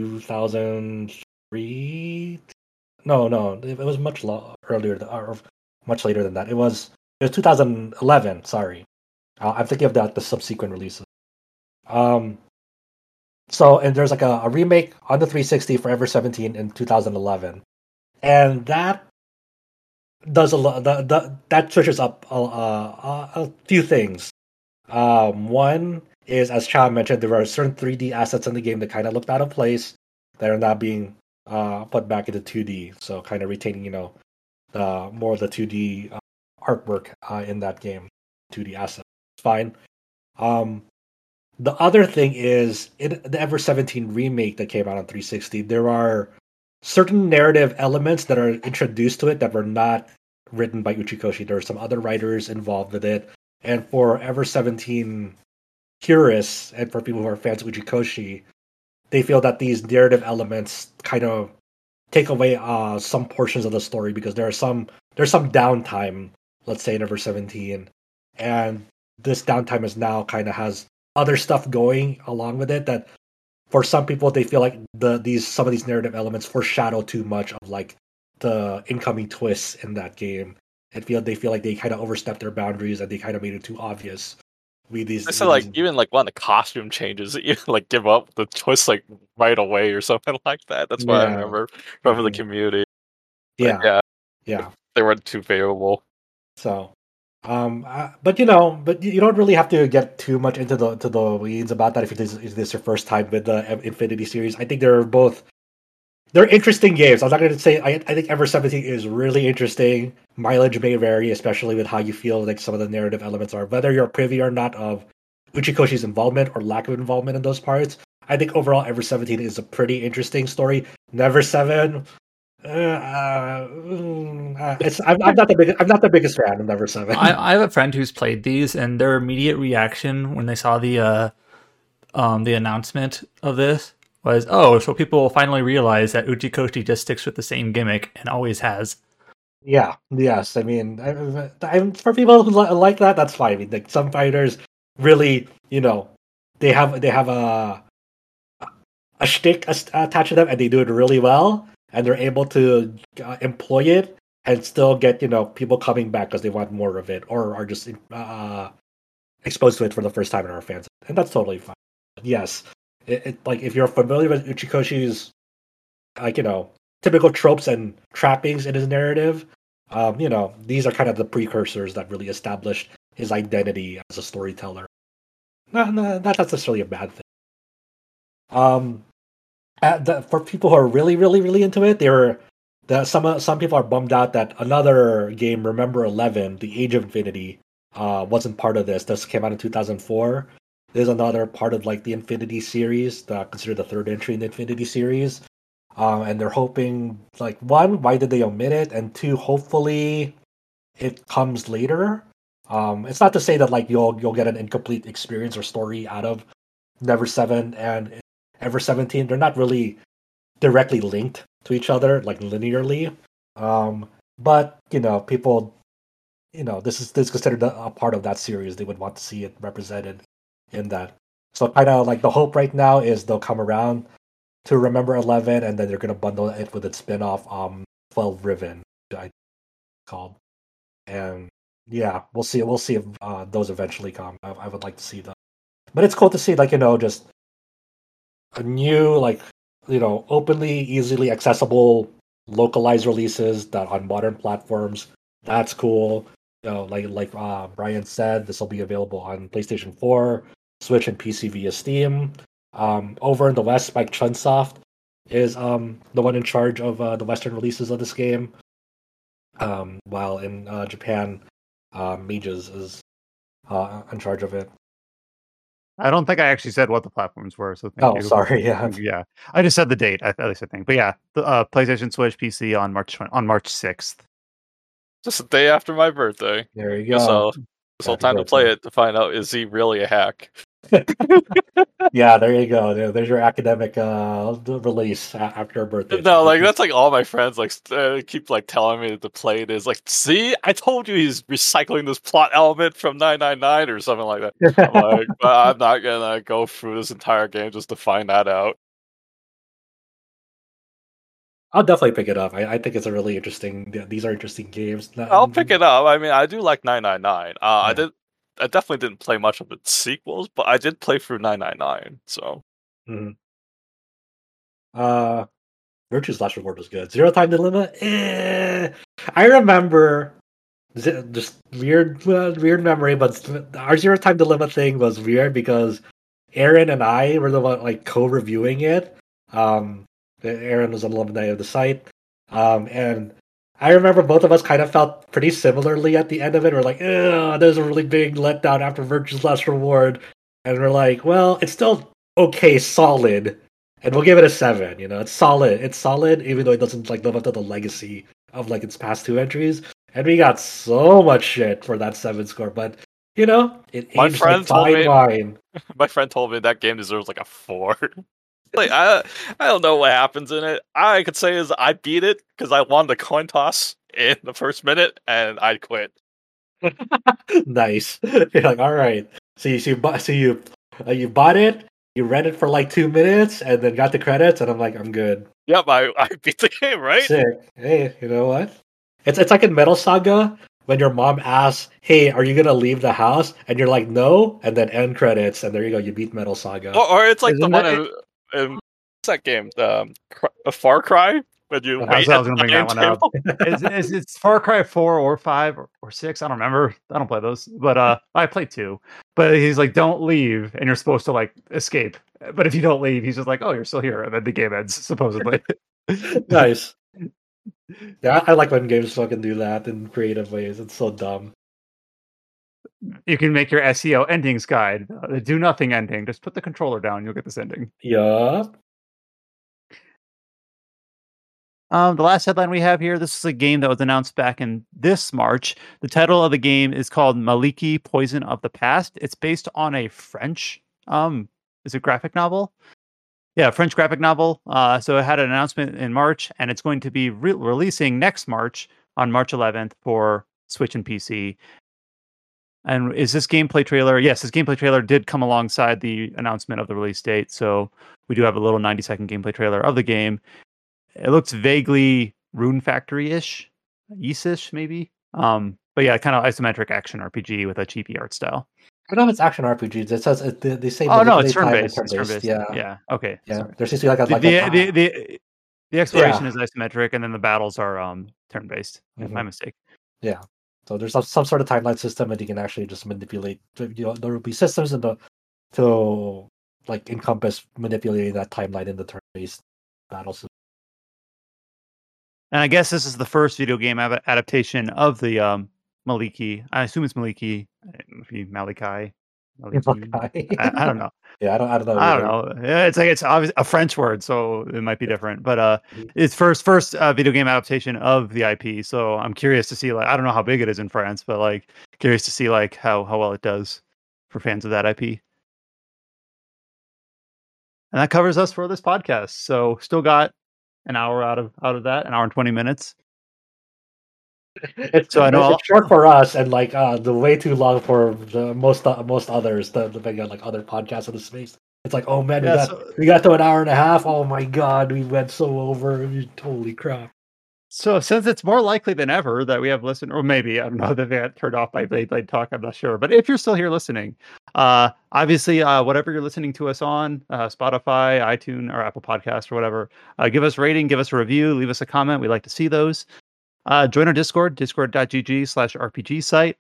2003. No, it was much earlier or much later than that. It was 2011. Sorry, I'm thinking of the subsequent releases. So, and there's a remake on the 360 for Ever 17 in 2011, and that does a lot. That switches up a few things. One is, as Chow mentioned, there are certain 3D assets in the game that kind of looked out of place that are now being put back into 2D. So, kind of retaining, more of the 2D artwork in that game, 2D assets. It's fine. The other thing is, in the Ever 17 remake that came out on 360, there are certain narrative elements that are introduced to it that were not written by Uchikoshi. There are some other writers involved with it. And for Ever 17 purists, and for people who are fans of Uchikoshi, they feel that these narrative elements kind of take away some portions of the story, because there's some downtime, let's say, in Ever 17. And this downtime is now kind of has other stuff going along with it, that for some people they feel like some of these narrative elements foreshadow too much of the incoming twists in that game, and they feel like they kind of overstepped their boundaries and they kind of made it too obvious. So even one of the costume changes that you give up the twist right away or something like that. That's what I remember from the community. But yeah, they weren't too favorable. So, but you don't really have to get too much into the weeds about that if this is your first time with the Infinity series. I think they're interesting games. I'm not going to say I think Ever 17 is really interesting. Mileage may vary, especially with how you feel some of the narrative elements are, whether you're privy or not of Uchikoshi's involvement or lack of involvement in those parts. I think overall, Ever 17 is a pretty interesting story. Never 7. I'm not the biggest fan of Never 7. I have a friend who's played these, and their immediate reaction when they saw the announcement of this was, "Oh, so people will finally realize that Uchikoshi just sticks with the same gimmick and always has." Yeah. Yes. I mean, for people who like that, that's fine. I mean, like some fighters really, they have a shtick attached to them, and they do it really well, and they're able to employ it and still get people coming back because they want more of it, or are just exposed to it for the first time and are fans, and that's totally fine. But yes, it like if you're familiar with Uchikoshi's typical tropes and trappings in his narrative, these are kind of the precursors that really established his identity as a storyteller. No, not necessarily a bad thing. For people who are really, really, really into it, some people are bummed out that another game, Remember 11, The Age of Infinity, wasn't part of this. This came out in 2004. There's another part of like the Infinity series, considered the third entry in the Infinity series. And they're hoping, like, one, why did they omit it? And two, hopefully it comes later. It's not to say that like you'll get an incomplete experience or story out of Never 7 and Ever 17. They're not really directly linked to each other, like linearly. But people, this is considered a part of that series. They would want to see it represented in that. So kind of like the hope right now is they'll come around to Remember 11, and then they're going to bundle it with its spin-off, 12 Riven, I called. And yeah, we'll see if those eventually come. I would like to see them. But it's cool to see, like, just a new, like, openly, easily accessible, localized releases that on modern platforms. That's cool. Like Brian said, this will be available on PlayStation 4, Switch, and PC via Steam. Over in the West, Mike Chunsoft is the one in charge of the Western releases of this game. While in Japan, Mages is in charge of it. I don't think I actually said what the platforms were, so thank you. Sorry, yeah. Yeah, I just said the date, at least I think. But yeah, the PlayStation, Switch, PC on March 6th. Just a day after my birthday. There you go. So this whole time to play it to find out, is he really a hack? Yeah, there you go. There's your academic release after your birthday. No, like that's like all my friends like keep like telling me to play it. Is like, see, I told you he's recycling this plot element from 999 or something like that. I'm like, but I'm not gonna go through this entire game just to find that out. I'll definitely pick it up. I think it's a really interesting. These are interesting games. I'll pick it up. I mean, I do like 999. Yeah. I definitely didn't play much of its sequels, but I did play through 999. So, Virtue's Last Reward was good. Zero Time Dilemma. I remember just weird memory, but our Zero Time Dilemma thing was weird because Aaron and I were the one like co-reviewing it. Aaron was an alumni of the site, and I remember both of us kind of felt pretty similarly at the end of it. We're like, there's a really big letdown after Virtue's Last Reward. And we're like, well, it's still okay, solid. And we'll give it a 7. It's solid. It's solid, even though it doesn't like live up to the legacy of like its past 2 entries. And we got so much shit for that 7 score. But, it aged like fine wine. My friend told me that game deserves like a 4. Like I don't know what happens in it. I could say is I beat it because I won the coin toss in the first minute and I quit. Nice. You're like, all right. So you bought it, you read it for like 2 minutes, and then got the credits, and I'm like, I'm good. Yep, I beat the game, right? Sick. Hey, you know what? It's like in Metal Saga when your mom asks, "Hey, are you gonna leave the house?" and you're like, "No," and then end credits, and there you go, you beat Metal Saga. Or it's like the one. What's that game? A Far Cry? When you I was going to bring that one up. It's Far Cry 4 or 5 or 6. I don't remember. I don't play those. But I played 2. But he's like, don't leave. And you're supposed to like escape. But if you don't leave, he's just like, oh, you're still here. And then the game ends, supposedly. Nice. Yeah, I like when games fucking do that in creative ways. It's so dumb. You can make your SEO endings guide. The do nothing ending. Just put the controller down. You'll get this ending. Yeah. The last headline we have here, this is a game that was announced back in this March. The title of the game is called Maliki Poison of the Past. It's based on a French, is it graphic novel? Yeah, French graphic novel. So it had an announcement in March, and it's going to be releasing next March on March 11th for Switch and PC. And is this gameplay trailer? Yes, this gameplay trailer did come alongside the announcement of the release date. So we do have a little 90-second gameplay trailer of the game. It looks vaguely Rune Factory-ish, Ys-ish maybe. But yeah, kind of isometric action RPG with a cheapy art style. I don't know if it's action RPGs. It says they say. Oh no, it's turn-based. Yeah. Okay. Yeah. Sorry. There seems to be the exploration is isometric, and then the battles are turn-based. Mhm. My mistake. Yeah. So there's some sort of timeline system, and you can actually just manipulate. There will be systems to like encompass manipulating that timeline in the turn-based battle system. And I guess this is the first video game adaptation of the Maliki. I assume it's Maliki. Maybe Maliki. I don't know. Yeah, I don't know. I don't know. Yeah, it's obviously a French word, so it might be different. But it's first video game adaptation of the IP. So I'm curious to see. Like, I don't know how big it is in France, but like curious to see like how well it does for fans of that IP. And that covers us for this podcast. So still got an hour out of that, an hour and 20 minutes. So I know it's short for us, and like the way too long for most others. Depending on like other podcasts in the space, it's like, oh man, we got to an hour and a half. Oh my god, we went so over. Holy crap! So since it's more likely than ever that we have listened, or maybe I don't know that they got turned off by Blade Talk, I'm not sure. But if you're still here listening, obviously whatever you're listening to us on, Spotify, iTunes, or Apple Podcast or whatever, give us a rating, give us a review, leave us a comment. We like to see those. Join our Discord, discord.gg/RPG site.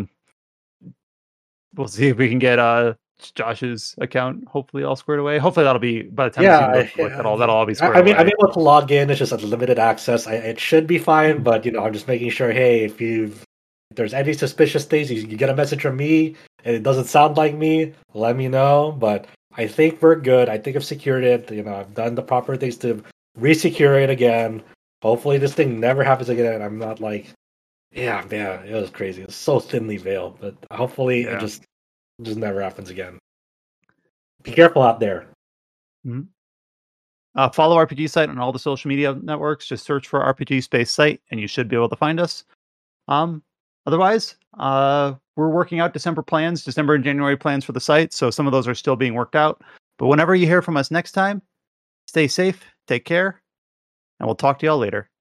We'll see if we can get Josh's account hopefully all squared away. Hopefully that'll be by the time that'll all be squared away. I'm able to log in. It's just a limited access. It should be fine, but I'm just making sure. Hey, if there's any suspicious things, you get a message from me and it doesn't sound like me, let me know. But I think we're good. I think I've secured it. I've done the proper things to re-secure it again. Hopefully this thing never happens again. I'm not like, yeah, man, it was crazy. It's so thinly veiled, but hopefully it just never happens again. Be careful out there. Mm-hmm. Follow RPG Site on all the social media networks. Just search for RPG Space Site, and you should be able to find us. Otherwise, we're working out December and January plans for the site, so some of those are still being worked out. But whenever you hear from us next time, stay safe, take care, and we'll talk to y'all later.